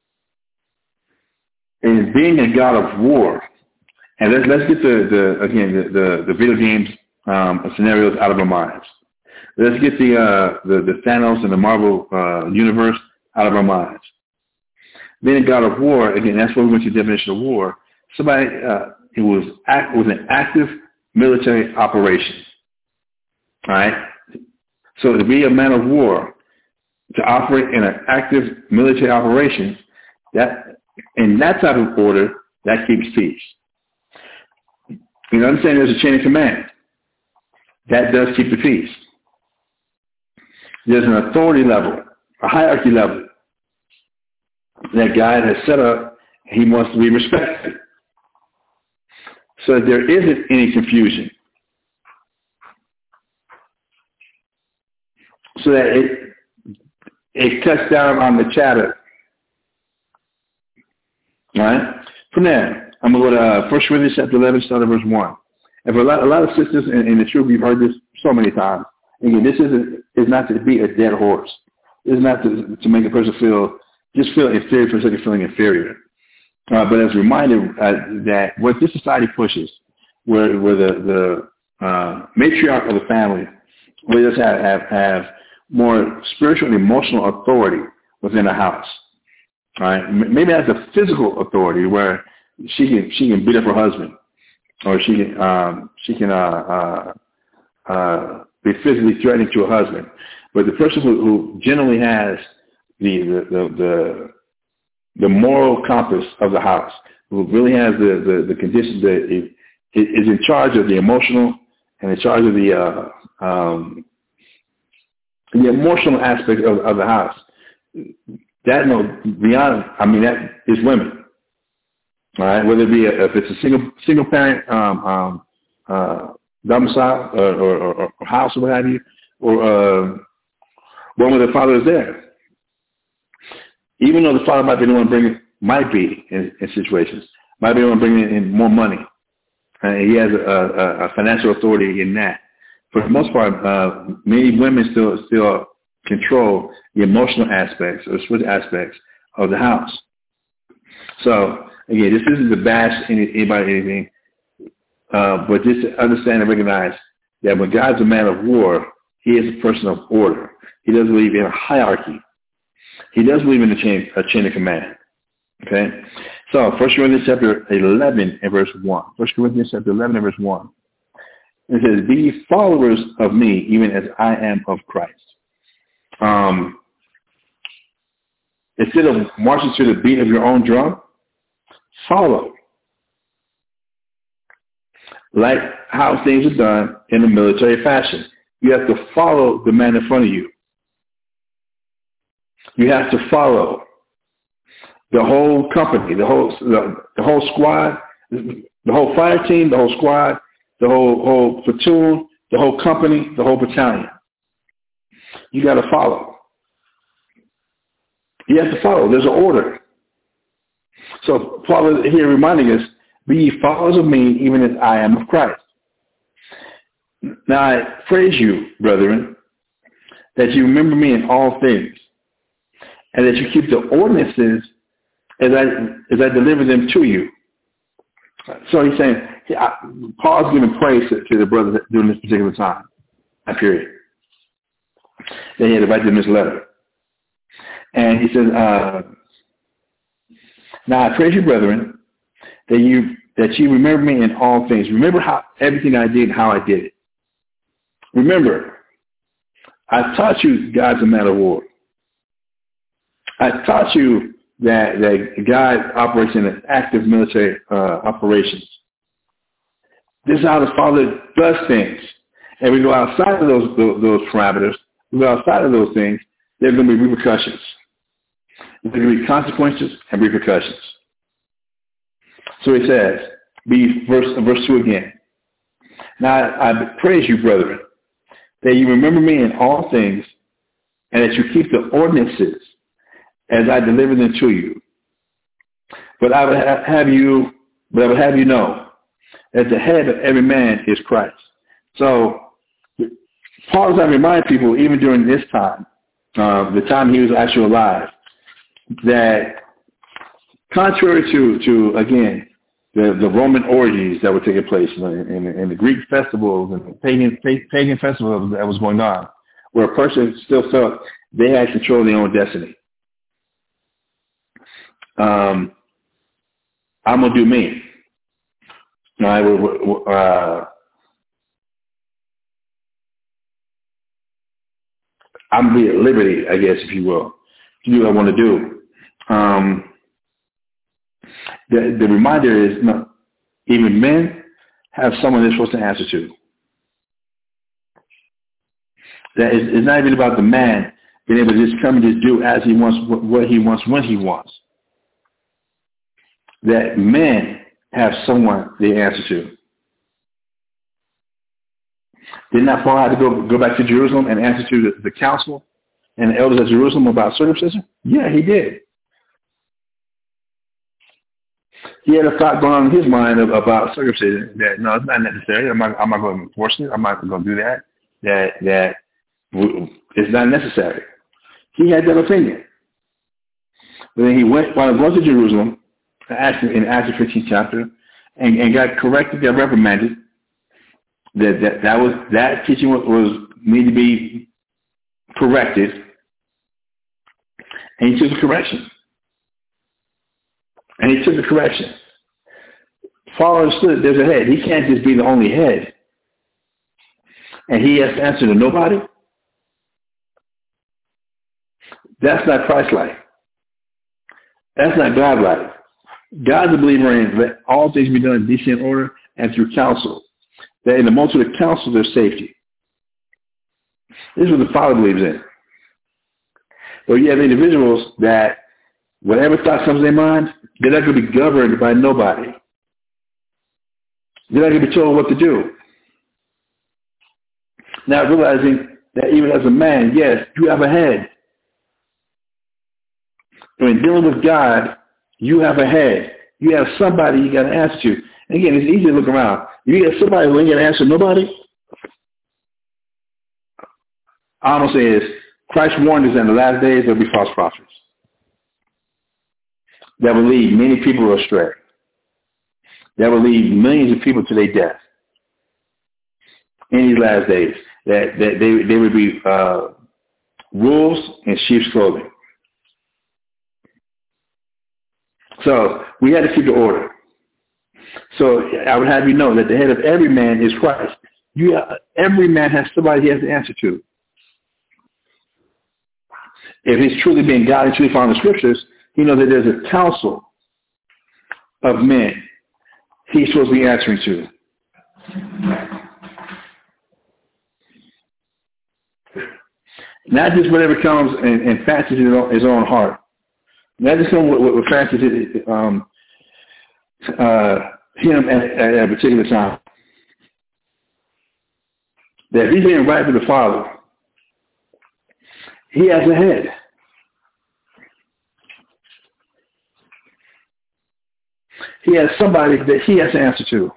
And being a God of war, and let's let's get the, the again the, the, the video games um, scenarios out of our minds. Let's get the uh, the, the Thanos and the Marvel uh, universe out of our minds. Being a God of war, again, that's what we went to the definition of war. Somebody uh, it was act, was an active military operation. All right. So to be a man of war, to operate in an active military operation, that in that type of order, that keeps peace. You know, understand there's a chain of command. That does keep the peace. There's an authority level, a hierarchy level that God has set up. He wants to be respected. So that there isn't any confusion. So that it it cuts down on the chatter. All right? From there, I'm going to go to uh, First Corinthians chapter eleven, start at verse one. And for a lot, a lot of sisters in, in the truth, we've heard this so many times. Again, this isn't, is not to be a dead horse. It's not to, to make a person feel, just feel inferior for the sake of feeling inferior. Uh, but as a reminder uh, that what this society pushes, where, where the, the uh, matriarch of the family really does have, have, have more spiritual and emotional authority within a house. All right? Maybe that's a physical authority where she can she can beat up her husband, or she can um, she can uh, uh, uh, be physically threatening to her husband. But the person who, who generally has the the, the the the moral compass of the house, who really has the the, the conditions that is, is in charge of the emotional and in charge of the uh, um, the emotional aspect of, of the house. That no beyond I mean that is women. All right, whether it be a, if it's a single single parent um, um, uh, domicile or, or, or, or house or what have you, or uh, one where the father is there. Even though the father might be the one bringing, might be in, in situations, might be the one bringing in more money, and he has a, a, a financial authority in that. For the most part, uh, many women still still control the emotional aspects or spiritual aspects of the house. So. Again, this isn't to bash any, anybody or anything, uh, but just to understand and recognize that when God's a man of war, he is a person of order. He doesn't believe in a hierarchy. He does believe in a chain, a chain of command. Okay? So, First Corinthians chapter eleven and verse one. First Corinthians chapter eleven and verse one. It says, be ye followers of me, even as I am of Christ. Um, instead of marching to the beat of your own drum, follow. Like how things are done in a military fashion. You have to follow the man in front of you. You have to follow the whole company, the whole the, the whole squad, the whole fire team, the whole squad, the whole whole platoon, the whole company, the whole battalion. You got to follow. You have to follow. There's an order. So Paul is here reminding us, be ye followers of me, even as I am of Christ. Now I praise you, brethren, that you remember me in all things, and that you keep the ordinances as I as I deliver them to you. So he's saying, yeah, Paul's giving praise to, to the brothers during this particular time, that period. Then he had to write them this letter. And he says, uh, now I praise you, brethren, that you that you remember me in all things. Remember how everything I did, how I did it. Remember, I taught you God's a man of war. I taught you that, that God operates in an active military uh, operations. This is how the Father does things. And we go outside of those, those, those parameters, we go outside of those things, there's going to be repercussions. There's going to be consequences and repercussions. So he says, be verse, verse two again. Now I, I praise you, brethren, that you remember me in all things, and that you keep the ordinances as I deliver them to you. But I would ha- have you, but I would have you know that the head of every man is Christ. So Paul is going to remind people, even during this time, uh, the time he was actually alive, that contrary to, to again, the, the Roman orgies that were taking place in, in, in the Greek festivals and the pagan, pagan festivals that was going on, where a person still felt they had control of their own destiny. Um, I'm going to do me. All right, we're, we're, uh, I'm going to be at liberty, I guess, if you will, to do what I want to do. Um, the, the reminder is, no, even men have someone they're supposed to answer to. That is, it's not even about the man being able to just come and just do as he wants, what he wants, when he wants. That men have someone they answer to. Did not Paul have to go, go back to Jerusalem and answer to the, the council and the elders of Jerusalem about circumcision? Yeah, he did. He had a thought going on in his mind of, about circumcision that, no, it's not necessary. I'm not, I'm not going to enforce it. I'm not going to do that. That that it's not necessary. He had that opinion. But then he went, while he was to Jerusalem, in Acts the fifteenth chapter, and, and got corrected, got reprimanded. That that, that was that teaching was, was needed to be corrected, and he took the correction. And he took the correction. Paul understood there's a head. He can't just be the only head. And he has to answer to nobody. That's not Christ-like. That's not God-like. God's a believer in let all things be done in decent order and through counsel. That in the multitude of counsel there's safety. This is what the Father believes in. But you have individuals that whatever thought comes to their mind, they're not going to be governed by nobody. They're not going to be told what to do. Now realizing that even as a man, yes, you have a head. When dealing with God, you have a head. You have somebody you got to answer to. And again, it's easy to look around. You got somebody who ain't going to answer nobody. I'm going to say is, Christ warned us in the last days there will be false prophets that will lead many people astray. That will lead millions of people to their death in these last days. That, that they, they would be uh, wolves in sheep's clothing. So we had to keep the order. So I would have you know that the head of every man is Christ. You have, every man has somebody he has to answer to. If he's truly being God and truly following the scriptures, he knows that there's a council of men he's supposed to be answering to. Not just whatever comes and, and fancies his own heart. Not just what, what, what fancies um, uh, him at, at a particular time. That if he's being right with the Father, he has a head. He has somebody that he has to answer to.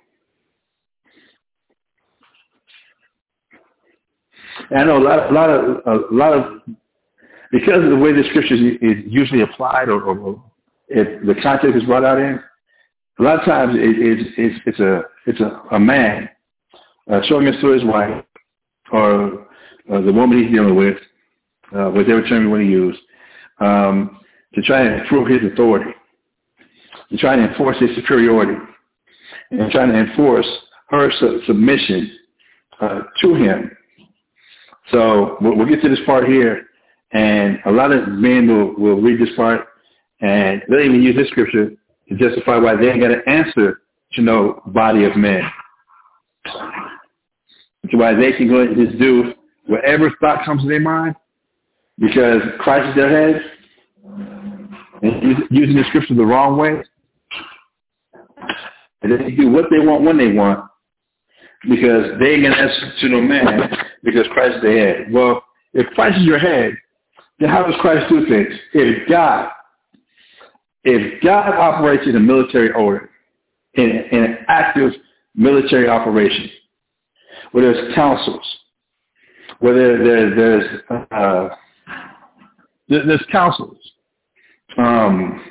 And I know a lot, a lot of, a lot of, because of the way the scriptures is usually applied, or, or if the context is brought out in, a lot of times it, it, it's, it's a, it's a, a man uh, showing us to his wife, or uh, the woman he's dealing with, uh, whatever term you want to use, um, to try and prove his authority, to try and enforce his superiority, and trying to enforce her su- submission uh, to him. So we'll, we'll get to this part here, and a lot of men will, will read this part And they even use this scripture to justify why they ain't got to answer to no body of men. That's why they can go and just do whatever thought comes to their mind, because Christ is their head, and using the scripture the wrong way. And they do what they want when they want, because they ain't going to answer to no man, because Christ is their head. Well, if Christ is your head, then how does Christ do things? If God, if God operates in a military order, in, in an active military operation, where there's councils, where there, there, there's uh, there, there's councils, um,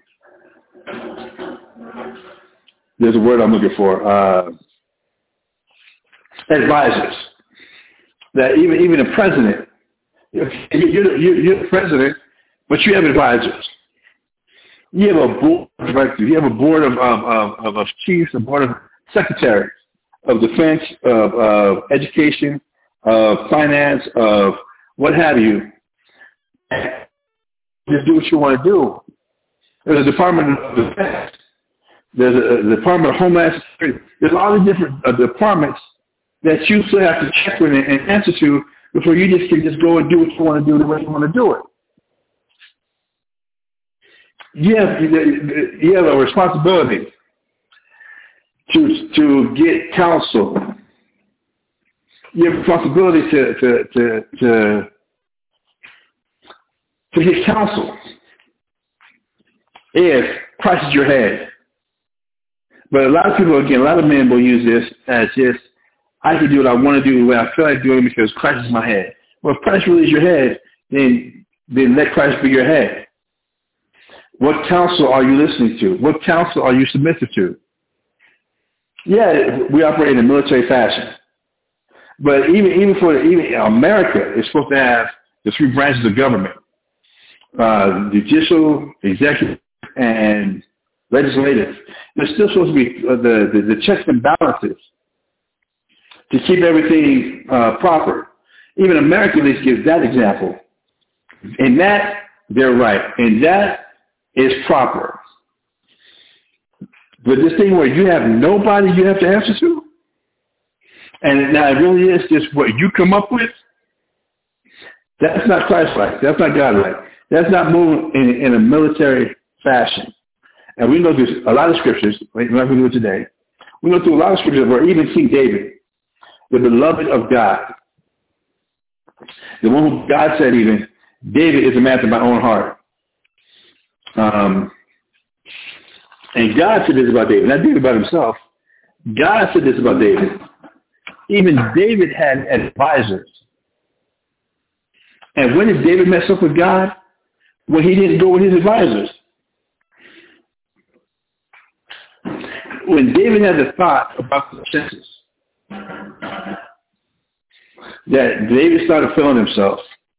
there's a word I'm looking for, uh, advisors. That even even a president, you're, you're, you're the president, but you have advisors. You have a board of directors. You have a board of of, of, of chiefs, a board of secretaries, of defense, of, of education, of finance, of what have you. Just do what you want to do. There's a Department of Defense. There's a, a Department of Homeland Security. There's all these different uh, departments that you still have to check with and, and answer to before you just can just go and do what you want to do the way you want to do it. You have, you have a responsibility to to get counsel. You have a responsibility to to to to, to get counsel if Christ is your head. But a lot of people, again, a lot of men will use this as just, I can do what I want to do the way I feel like doing because Christ is my head. Well, if Christ really is your head, then then let Christ be your head. What counsel are you listening to? What counsel are you submissive to? Yeah, we operate in a military fashion. But even even for even America is supposed to have the three branches of government, uh, judicial, executive, and legislative. There's still supposed to be uh, the, the, the checks and balances to keep everything uh, proper. Even America at least gives that example. In that, they're right. And that is proper. But this thing where you have nobody you have to answer to, and now it really is just what you come up with, that's not Christ-like. That's not God-like. That's not moving in, in a military fashion. And we know there's a lot of scriptures, like we do today. We go through a lot of scriptures where even King David, the beloved of God, the one who God said even, David is a man after my own heart. Um, and God said this about David, not David about himself. God said this about David. Even David had advisors. And when did David mess up with God? When he didn't go with his advisors. When David had the thought about the census, that David started feeling himself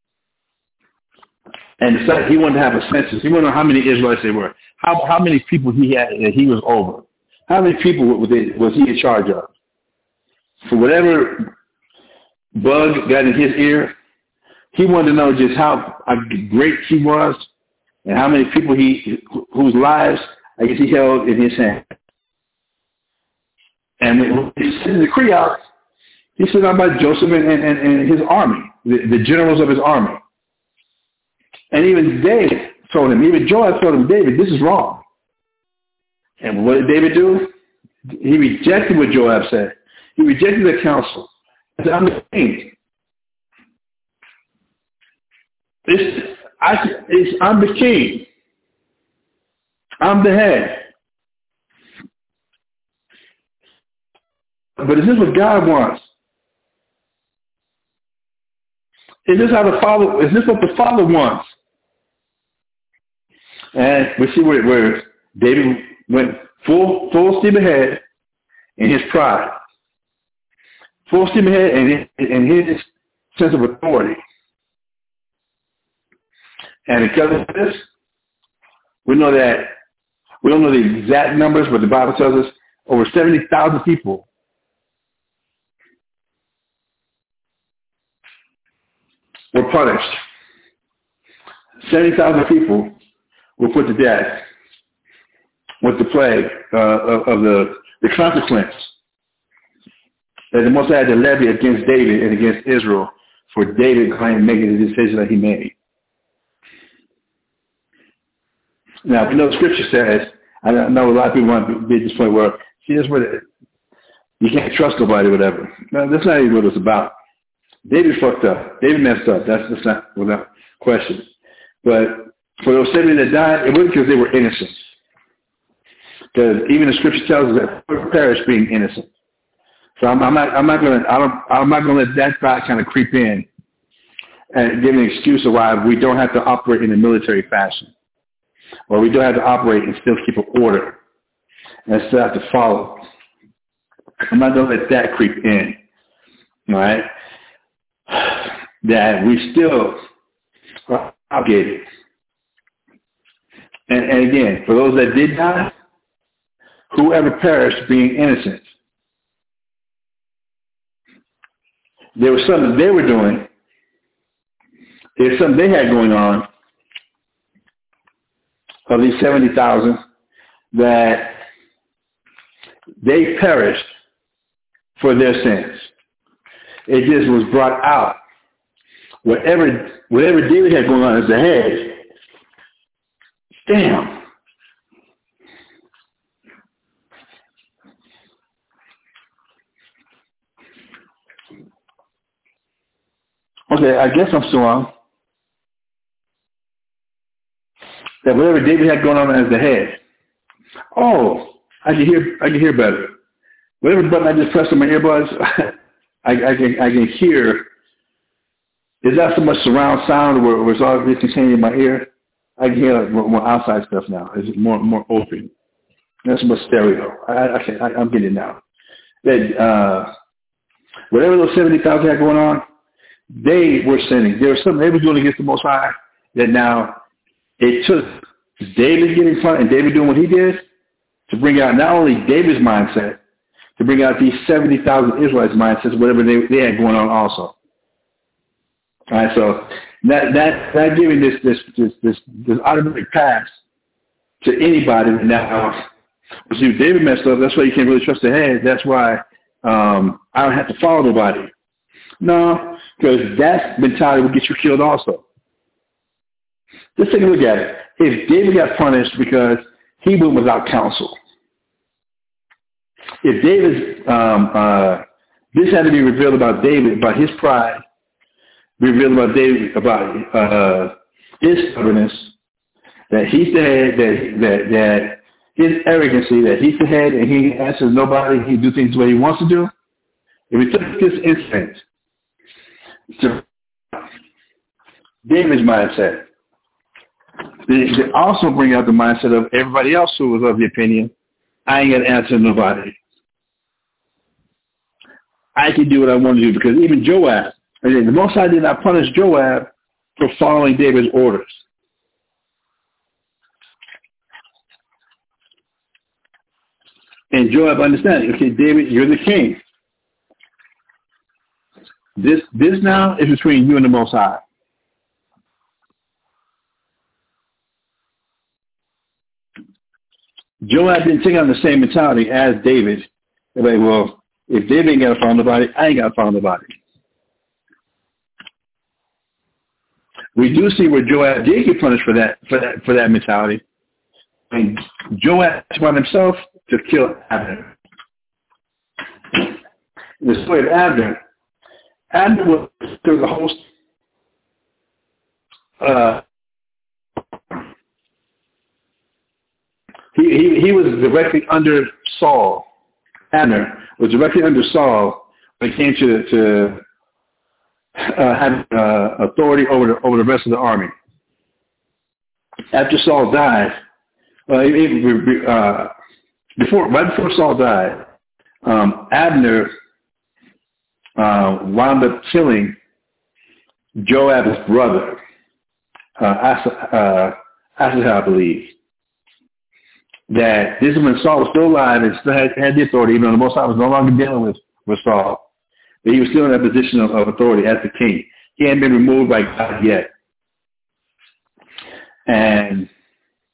and decided he wanted to have a census. He wanted to know how many Israelites there were, how how many people he had that he was over, how many people was he in charge of. For whatever bug got in his ear, he wanted to know just how great he was and how many people he whose lives I guess he held in his hand. And when he sent the decree out, he said about Joseph and, and, and his army, the, the generals of his army. And even David told him, even Joab told him, David, this is wrong. And what did David do? He rejected what Joab said. He rejected the counsel. He said, I'm the king. It's, I, it's, I'm the king. I'm the head. But is this what God wants? Is this how the Father? Is this what the Father wants? And we see where, where David went full full steam ahead in his pride, full steam ahead in his, in his sense of authority. And because of this, we know that we don't know the exact numbers, but the Bible tells us over seventy thousand people were punished. seventy thousand people were put to death with the plague uh, of, of the, the consequence that the Most High had to levy against David and against Israel for David going and making the decision that he made. Now, we know the scripture says, I know a lot of people want to be at this point where, see, that's what it, you can't trust nobody, whatever. No, that's not even what it's about. David fucked up. David messed up. That's, that's not without question. But for those seventy that died, it wasn't because they were innocent. Because even the scripture tells us that whoever perished being innocent. So I'm, I'm not, I'm not going to, I don't, I'm not going to let that thought kind of creep in and give an excuse of why we don't have to operate in a military fashion, or we don't have to operate and still keep an order and still have to follow. I'm not going to let that creep in, all right? That we still are obligated. And, and again, for those that did die, whoever perished being innocent, there was something they were doing. There's something they had going on of these seventy thousand that they perished for their sins. It just was brought out. Whatever, whatever David had going on as the head, damn. Okay, I guess I'm still on. That whatever David had going on as the head. Oh, I can hear. I can hear better. Whatever button I just pressed on my earbuds, I, I can. I can hear. It's not so much surround sound where, where it's all contained in my ear. I can hear like more, more outside stuff now. It's more more open. That's more stereo. I, I can. I, I'm getting it now. That uh, whatever those seventy thousand had going on, they were sinning. There was something they were doing against the Most High that now it took David getting front and David doing what he did to bring out not only David's mindset, to bring out these seventy thousand Israelites' mindsets, whatever they, they had going on also. All right, so that that that giving this this this this, this automatic pass to anybody now. See, David messed up. That's why you can't really trust the head. That's why um, I don't have to follow nobody. No, because that mentality will get you killed also. Let's take a look at it. If David got punished because he went without counsel, if David's, um, uh, this had to be revealed about David, about his pride, revealed about David, about uh, his stubbornness, that he's the head, that, that, that his arrogancy, that he's the head and he answers nobody, he do things the way he wants to do. If we took this instance to David's mindset, they also bring out the mindset of everybody else who was of the opinion, I ain't got to answer nobody. I can do what I want to do, because even Joab, the Most High did not punish Joab for following David's orders. And Joab understands, okay, David, you're the king. This this now is between you and the Most High. Joab didn't take on the same mentality as David. They're like, well, if David ain't got to follow nobody, I ain't got to follow nobody. We do see where Joab did get punished for that for that for that mentality. And Joab found himself to kill Abner. In the story of Abner, Abner was through the host. Uh, he, he he was directly under Saul. Abner was directly under Saul when it came to to uh, having uh, authority over the over the rest of the army. After Saul died, uh, uh, before right before Saul died, um, Abner uh, wound up killing Joab's brother, uh, Asa, uh, Asahel, I believe. That this is when Saul was still alive and still had, had the authority, even though the Most High was no longer dealing with, with Saul. But he was still in that position of, of authority as the king. He hadn't been removed by God yet. And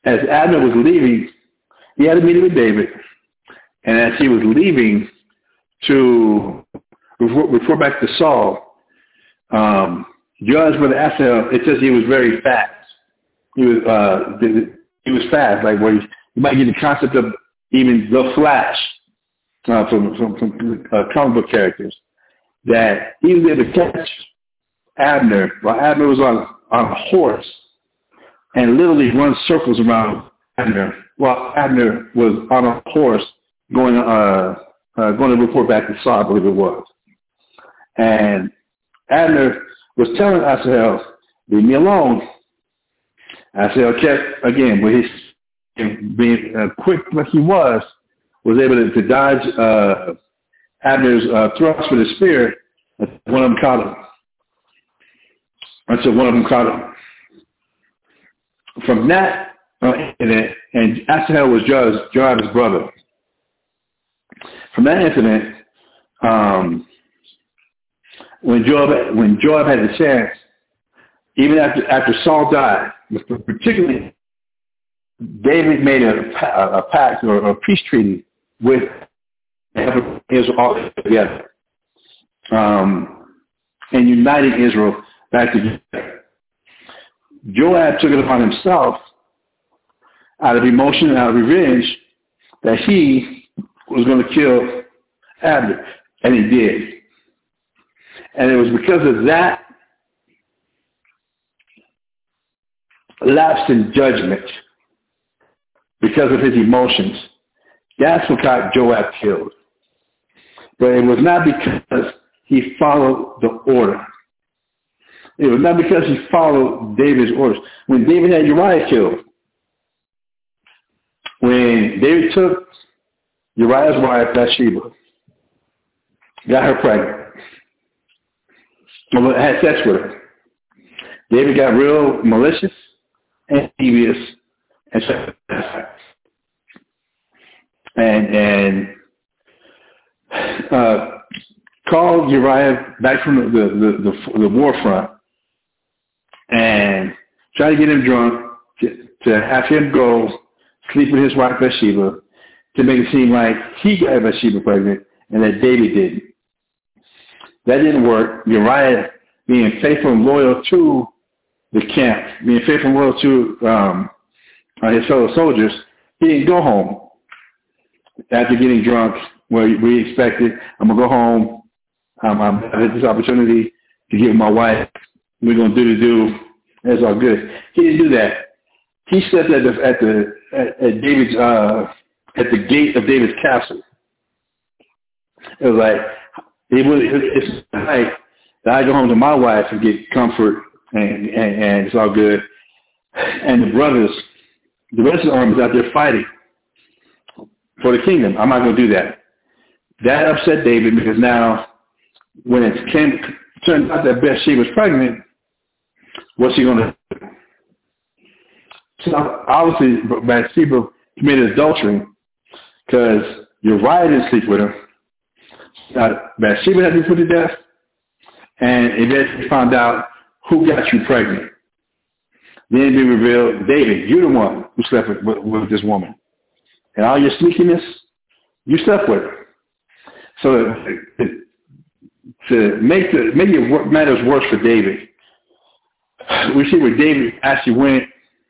as Abner was leaving, he had a meeting with David, and as he was leaving to report back to Saul, um, Joab's brother Asahel, it says he was very fast. He was uh, he was fast, like where you, you might get the concept of even the Flash uh, from from, from uh, comic book characters, that he was able to catch Abner while Abner was on on a horse and literally run circles around Abner while Abner was on a horse going uh, uh, going to report back to Saul, I believe it was. And Abner was telling Asahel, leave me alone. Asahel kept, again, with his being uh, quick like he was, was able to, to dodge uh, Abner's uh, thrust with his spear. One of them caught him. Until one of them caught him. From that uh, incident, and Asahel was Joab's, Joab's brother. From that incident, um, when Joab when Joab had the chance, even after after Saul died, particularly David made a, a pact or a peace treaty with Israel all together, um, and uniting Israel back together. Joab took it upon himself, out of emotion and out of revenge, that he was going to kill Abner, and he did. And it was because of that lapse in judgment, because of his emotions, that's what got Joab killed. But it was not because he followed the order. It was not because he followed David's orders. When David had Uriah killed, when David took Uriah's wife, Bathsheba, got her pregnant, had sex with her, David got real malicious and devious and and, and uh, called Uriah back from the, the, the, the war front and tried to get him drunk to, to have him go sleep with his wife Bathsheba to make it seem like he got Bathsheba pregnant and that David didn't. That didn't work. Uriah, being faithful and loyal to the camp, being faithful and loyal to um, uh, his fellow soldiers, he didn't go home after getting drunk where we expected, I'm going to go home, um, I had this opportunity to give my wife, we're going to do the do, that's all good. He didn't do that. He slept at the, at the, at, at David's, uh, at the gate of David's castle. It was like, it was, it's like that I go home to my wife and get comfort and, and, and it's all good. And the brothers, the rest of the army is out there fighting for the kingdom. I'm not going to do that. That upset David because now when it came, turned out that Bathsheba was pregnant, what's he going to do? So obviously Bathsheba committed adultery because Uriah didn't sleep with her. Uh, Bathsheba had to be put to death, and eventually found out who got you pregnant. Then it revealed, David, you're the one who slept with, with, with this woman. And all your sneakiness, you slept with her. So to, to make the make it matters worse for David, we see where David actually went,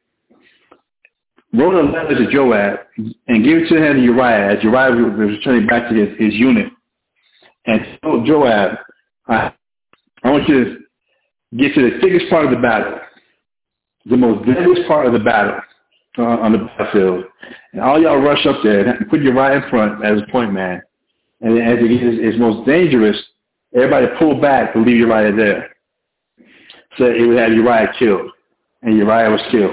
wrote a letter to Joab, and gave it to him to Uriah as Uriah was returning back to his, his unit. And told Joab, I, I want you to get to the thickest part of the battle, the most deadliest part of the battle uh, on the battlefield. And all y'all rush up there and put Uriah in front as a point man. And as it is, is most dangerous, everybody pull back to leave Uriah there. So it would have Uriah killed. And Uriah was killed.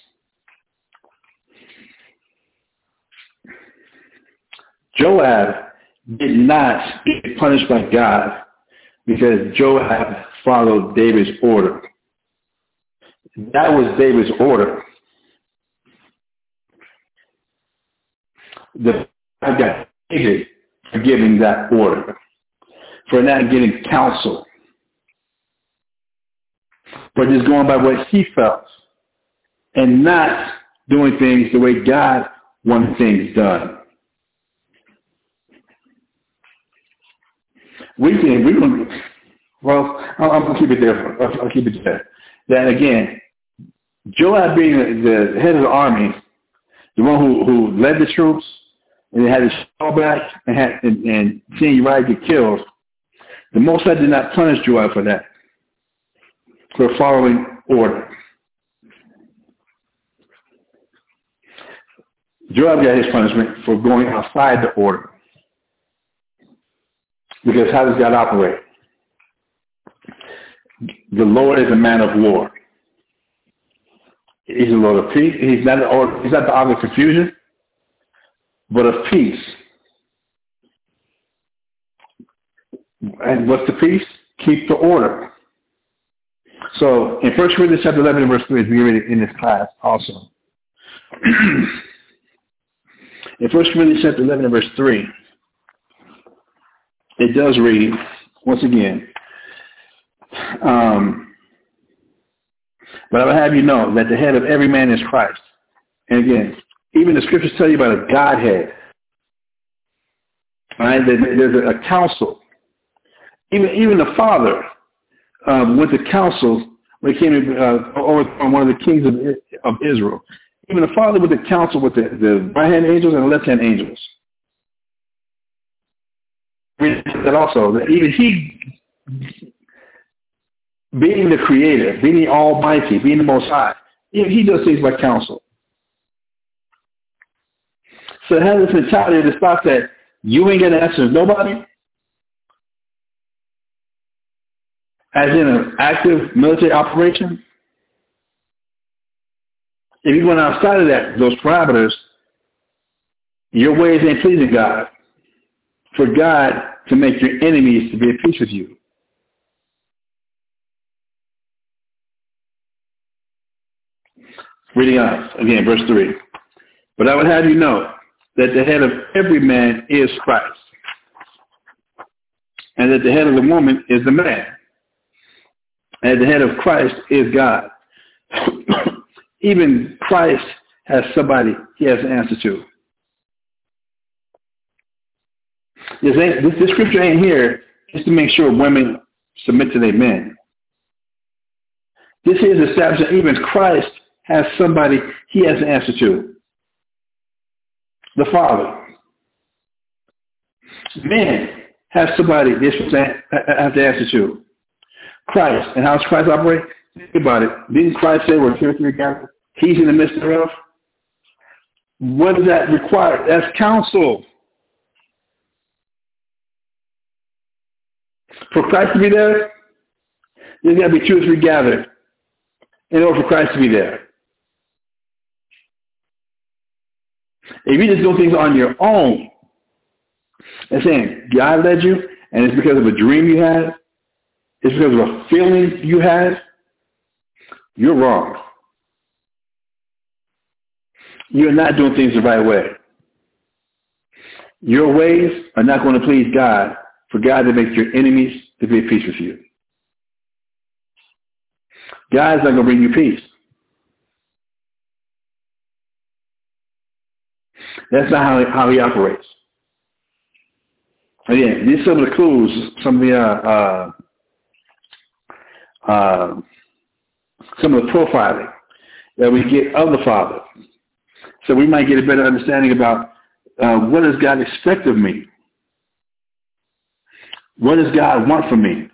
Joab did not get punished by God because Joab followed David's order. That was David's order. The God got David for giving that order, for not getting counsel, for just going by what he felt and not doing things the way God wanted things done. We can, we can, well, I'm, I'm going to keep it there. I'll, I'll keep it there. That again, Joab being the, the head of the army, the one who, who led the troops, and they had to fall back and, had, and, and seeing Uriah get killed, the Most High did not punish Joab for that, for following order. Joab got his punishment for going outside the order. Because how does God operate? The Lord is a man of war. He's a Lord of peace. He's not, the, he's not the author of confusion, but of peace. And what's the peace? Keep the order. So in First Corinthians chapter eleven and verse three, as we read it in this class also. In First Corinthians chapter eleven and verse three, it does read, once again, um, but I will have you know that the head of every man is Christ. And again, even the scriptures tell you about a Godhead. Right? There's a council. Even even the Father um, went to council when he came to uh, overthrow one of the kings of, of Israel. Even the Father went to council with the, the right-hand angels and the left-hand angels. That also, that even he, being the Creator, being the Almighty, being the Most High, even he does things by counsel. So it has this mentality to stop that you ain't going to answer nobody. As in an active military operation. If you went outside of that, those parameters, your ways ain't pleasing God. For God to make your enemies to be at peace with you. Reading on, again, verse three. But I would have you know that the head of every man is Christ, and that the head of the woman is the man, and the head of Christ is God. Even Christ has somebody he has to answer to. This, ain't, this, this scripture ain't here just to make sure women submit to their men. This is establishing even Christ has somebody he has to answer to. The Father. Men have somebody they have to answer to. Christ. And how does Christ operate? Think about it. Didn't Christ say we're two or three gathered? He's in the midst thereof. What does that require? That's counsel. For Christ to be there, there's got to be two or three gathered in order for Christ to be there. If you just do things on your own, and saying God led you, and it's because of a dream you had, it's because of a feeling you had, you're wrong. You're not doing things the right way. Your ways are not going to please God for God to make your enemies to be at peace with you. God's not going to bring you peace. That's not how, how he operates. Again, these are some of the clues, some of the uh, uh, uh, some of the profiling that we get of the Father. So we might get a better understanding about uh, what does God expect of me? What does God want from me?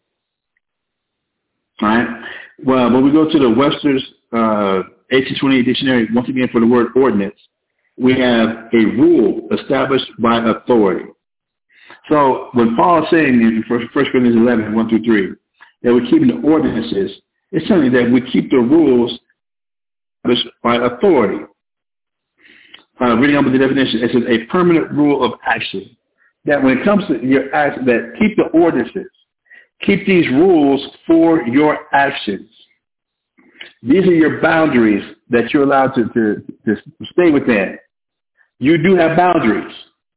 All right. Well, when we go to the Webster's uh, eighteen twenty-eight dictionary, once again for the word ordinance, we have a rule established by authority. So when Paul is saying in First Corinthians eleven, one through three, that we're keeping the ordinances, it's something that we keep the rules established by authority. Uh, reading on with the definition, it says a permanent rule of action. That when it comes to your actions, that keep the ordinances, keep these rules for your actions. These are your boundaries that you're allowed to, to, to stay within. You do have boundaries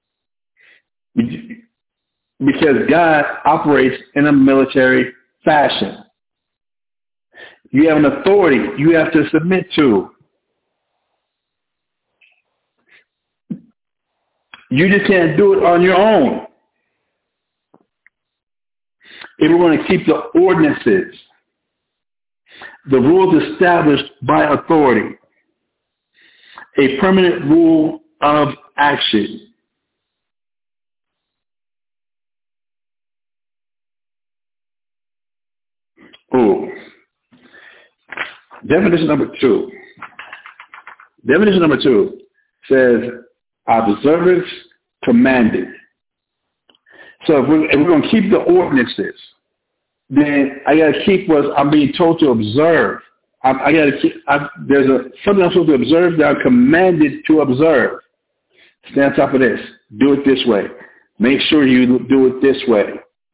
because God operates in a military fashion. You have an authority you have to submit to. You just can't do it on your own. If we're going to keep the ordinances, the rules established by authority, a permanent rule of action. Oh, definition number two. Definition number two says observance commanded. So if we're, if we're going to keep the ordinances, then I got to keep what I'm being told to observe. I, I got to keep. I, there's a something I'm supposed to observe that I'm commanded to observe. Stay on top of this. Do it this way. Make sure you do it this way.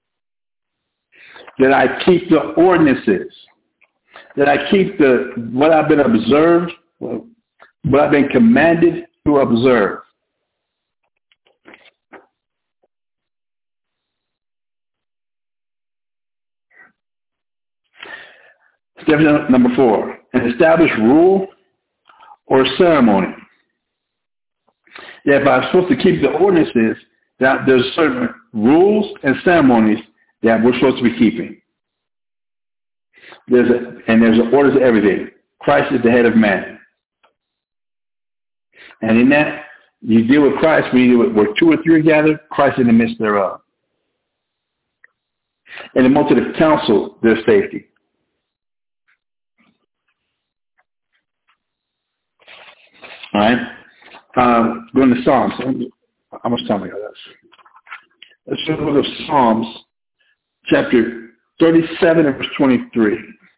That I keep the ordinances. That I keep the what I've been observed, what I've been commanded to observe. Definition number four, an established rule or ceremony. That if I'm supposed to keep the ordinances, that there's certain rules and ceremonies that we're supposed to be keeping. There's a, and there's an order to everything. Christ is the head of man. And in that, you deal with Christ when you deal with where two or three are gathered, Christ in the midst thereof. In the multitude of counsel, there's safety. All right? Um, going to Psalms. How much time we got? Let's go to Psalms, chapter thirty-seven and verse twenty-three.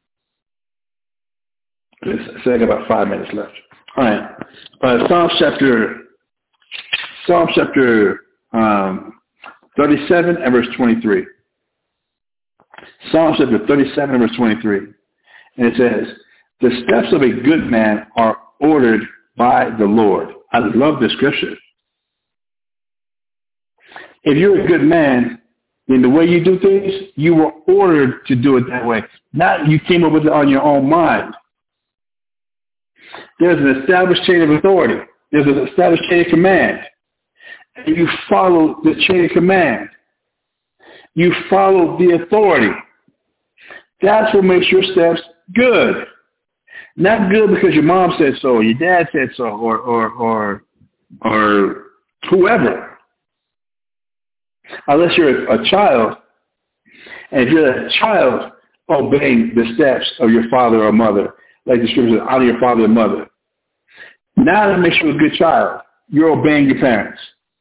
So I got about five minutes left. All right. Uh, Psalms chapter, Psalms chapter um, thirty-seven and verse twenty-three. Psalms chapter thirty-seven and verse twenty-three. And it says, the steps of a good man are ordered by the Lord. I love this scripture. If you're a good man, then the way you do things, you were ordered to do it that way. Not you came up with it on your own mind. There's an established chain of authority. There's an established chain of command. And you follow the chain of command. You follow the authority. That's what makes your steps good. Not good because your mom said so, or your dad said so, or or or or whoever. Unless you're a, a child, and if you're a child obeying the steps of your father or mother, like the scripture says, honor your father and mother. Now that makes you a good child. You're obeying your parents.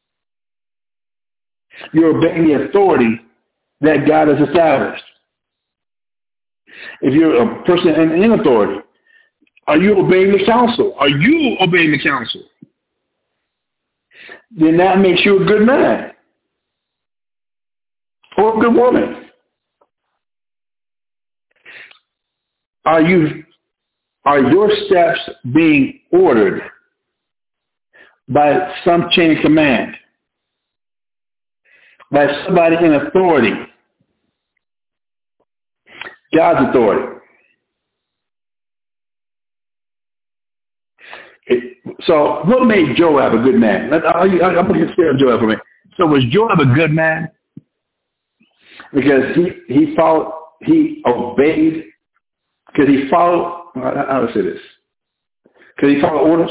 You're obeying the authority that God has established. If you're a person in, in authority, are you obeying the counsel? Are you obeying the counsel? Then that makes you a good man or a good woman. Are you, are your steps being ordered by some chain of command, by somebody in authority, God's authority? It, so what made Joab a good man? I'm going to consider Joab for a minute. So was Joab a good man? Because he, he followed, he obeyed, because he followed, how do I say this? Because he followed orders?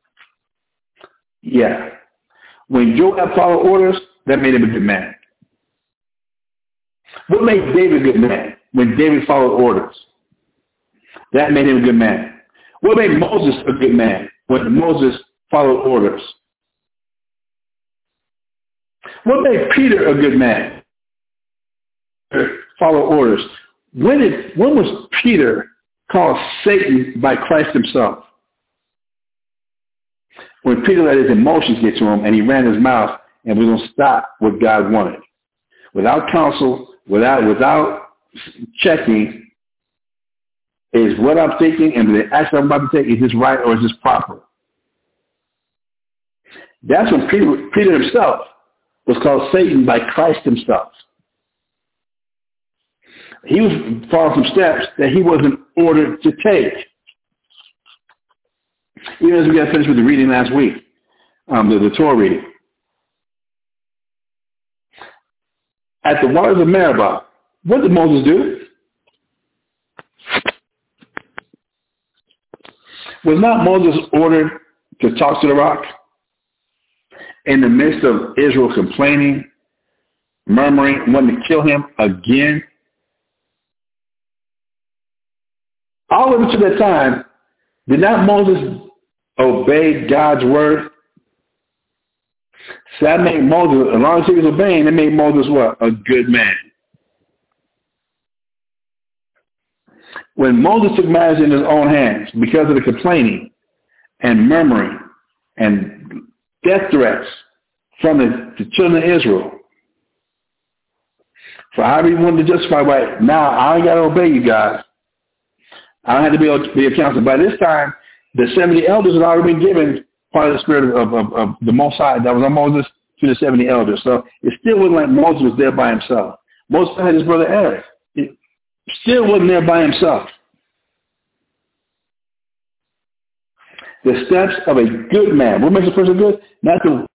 Yeah. When Joab followed orders, that made him a good man. What made David a good man? When David followed orders. That made him a good man. What made Moses a good man? When Moses followed orders. What made Peter a good man? Follow orders. When did when was Peter called Satan by Christ himself? When Peter let his emotions get to him and he ran his mouth and was going to stop what God wanted. Without counsel, without without checking, is what I'm thinking and the action I'm about to take, is this right or is this proper? That's when Peter, Peter himself was called Satan by Christ himself. He was following some steps that he wasn't ordered to take. Even as we got finished with the reading last week, um, the, the Torah reading. at the waters of Meribah, what did Moses do? Was not Moses ordered to talk to the rock in the midst of Israel complaining, murmuring, wanting to kill him again? All of it to that time, did not Moses obey God's word? So that made Moses, as long as he was obeying, it made Moses what? A good man. When Moses took matters in his own hands because of the complaining and murmuring and death threats from the, the children of Israel, for however he wanted to justify, right, now I ain't got to obey you guys. I don't have to be, be accountable. By this time, the seventy elders had already been given part of the spirit of, of, of the Most High that was on Moses to the seventy elders. So it still wasn't like Moses was there by himself. Moses had his brother Aaron. He still wasn't there by himself. The steps of a good man. What makes a person good? Not to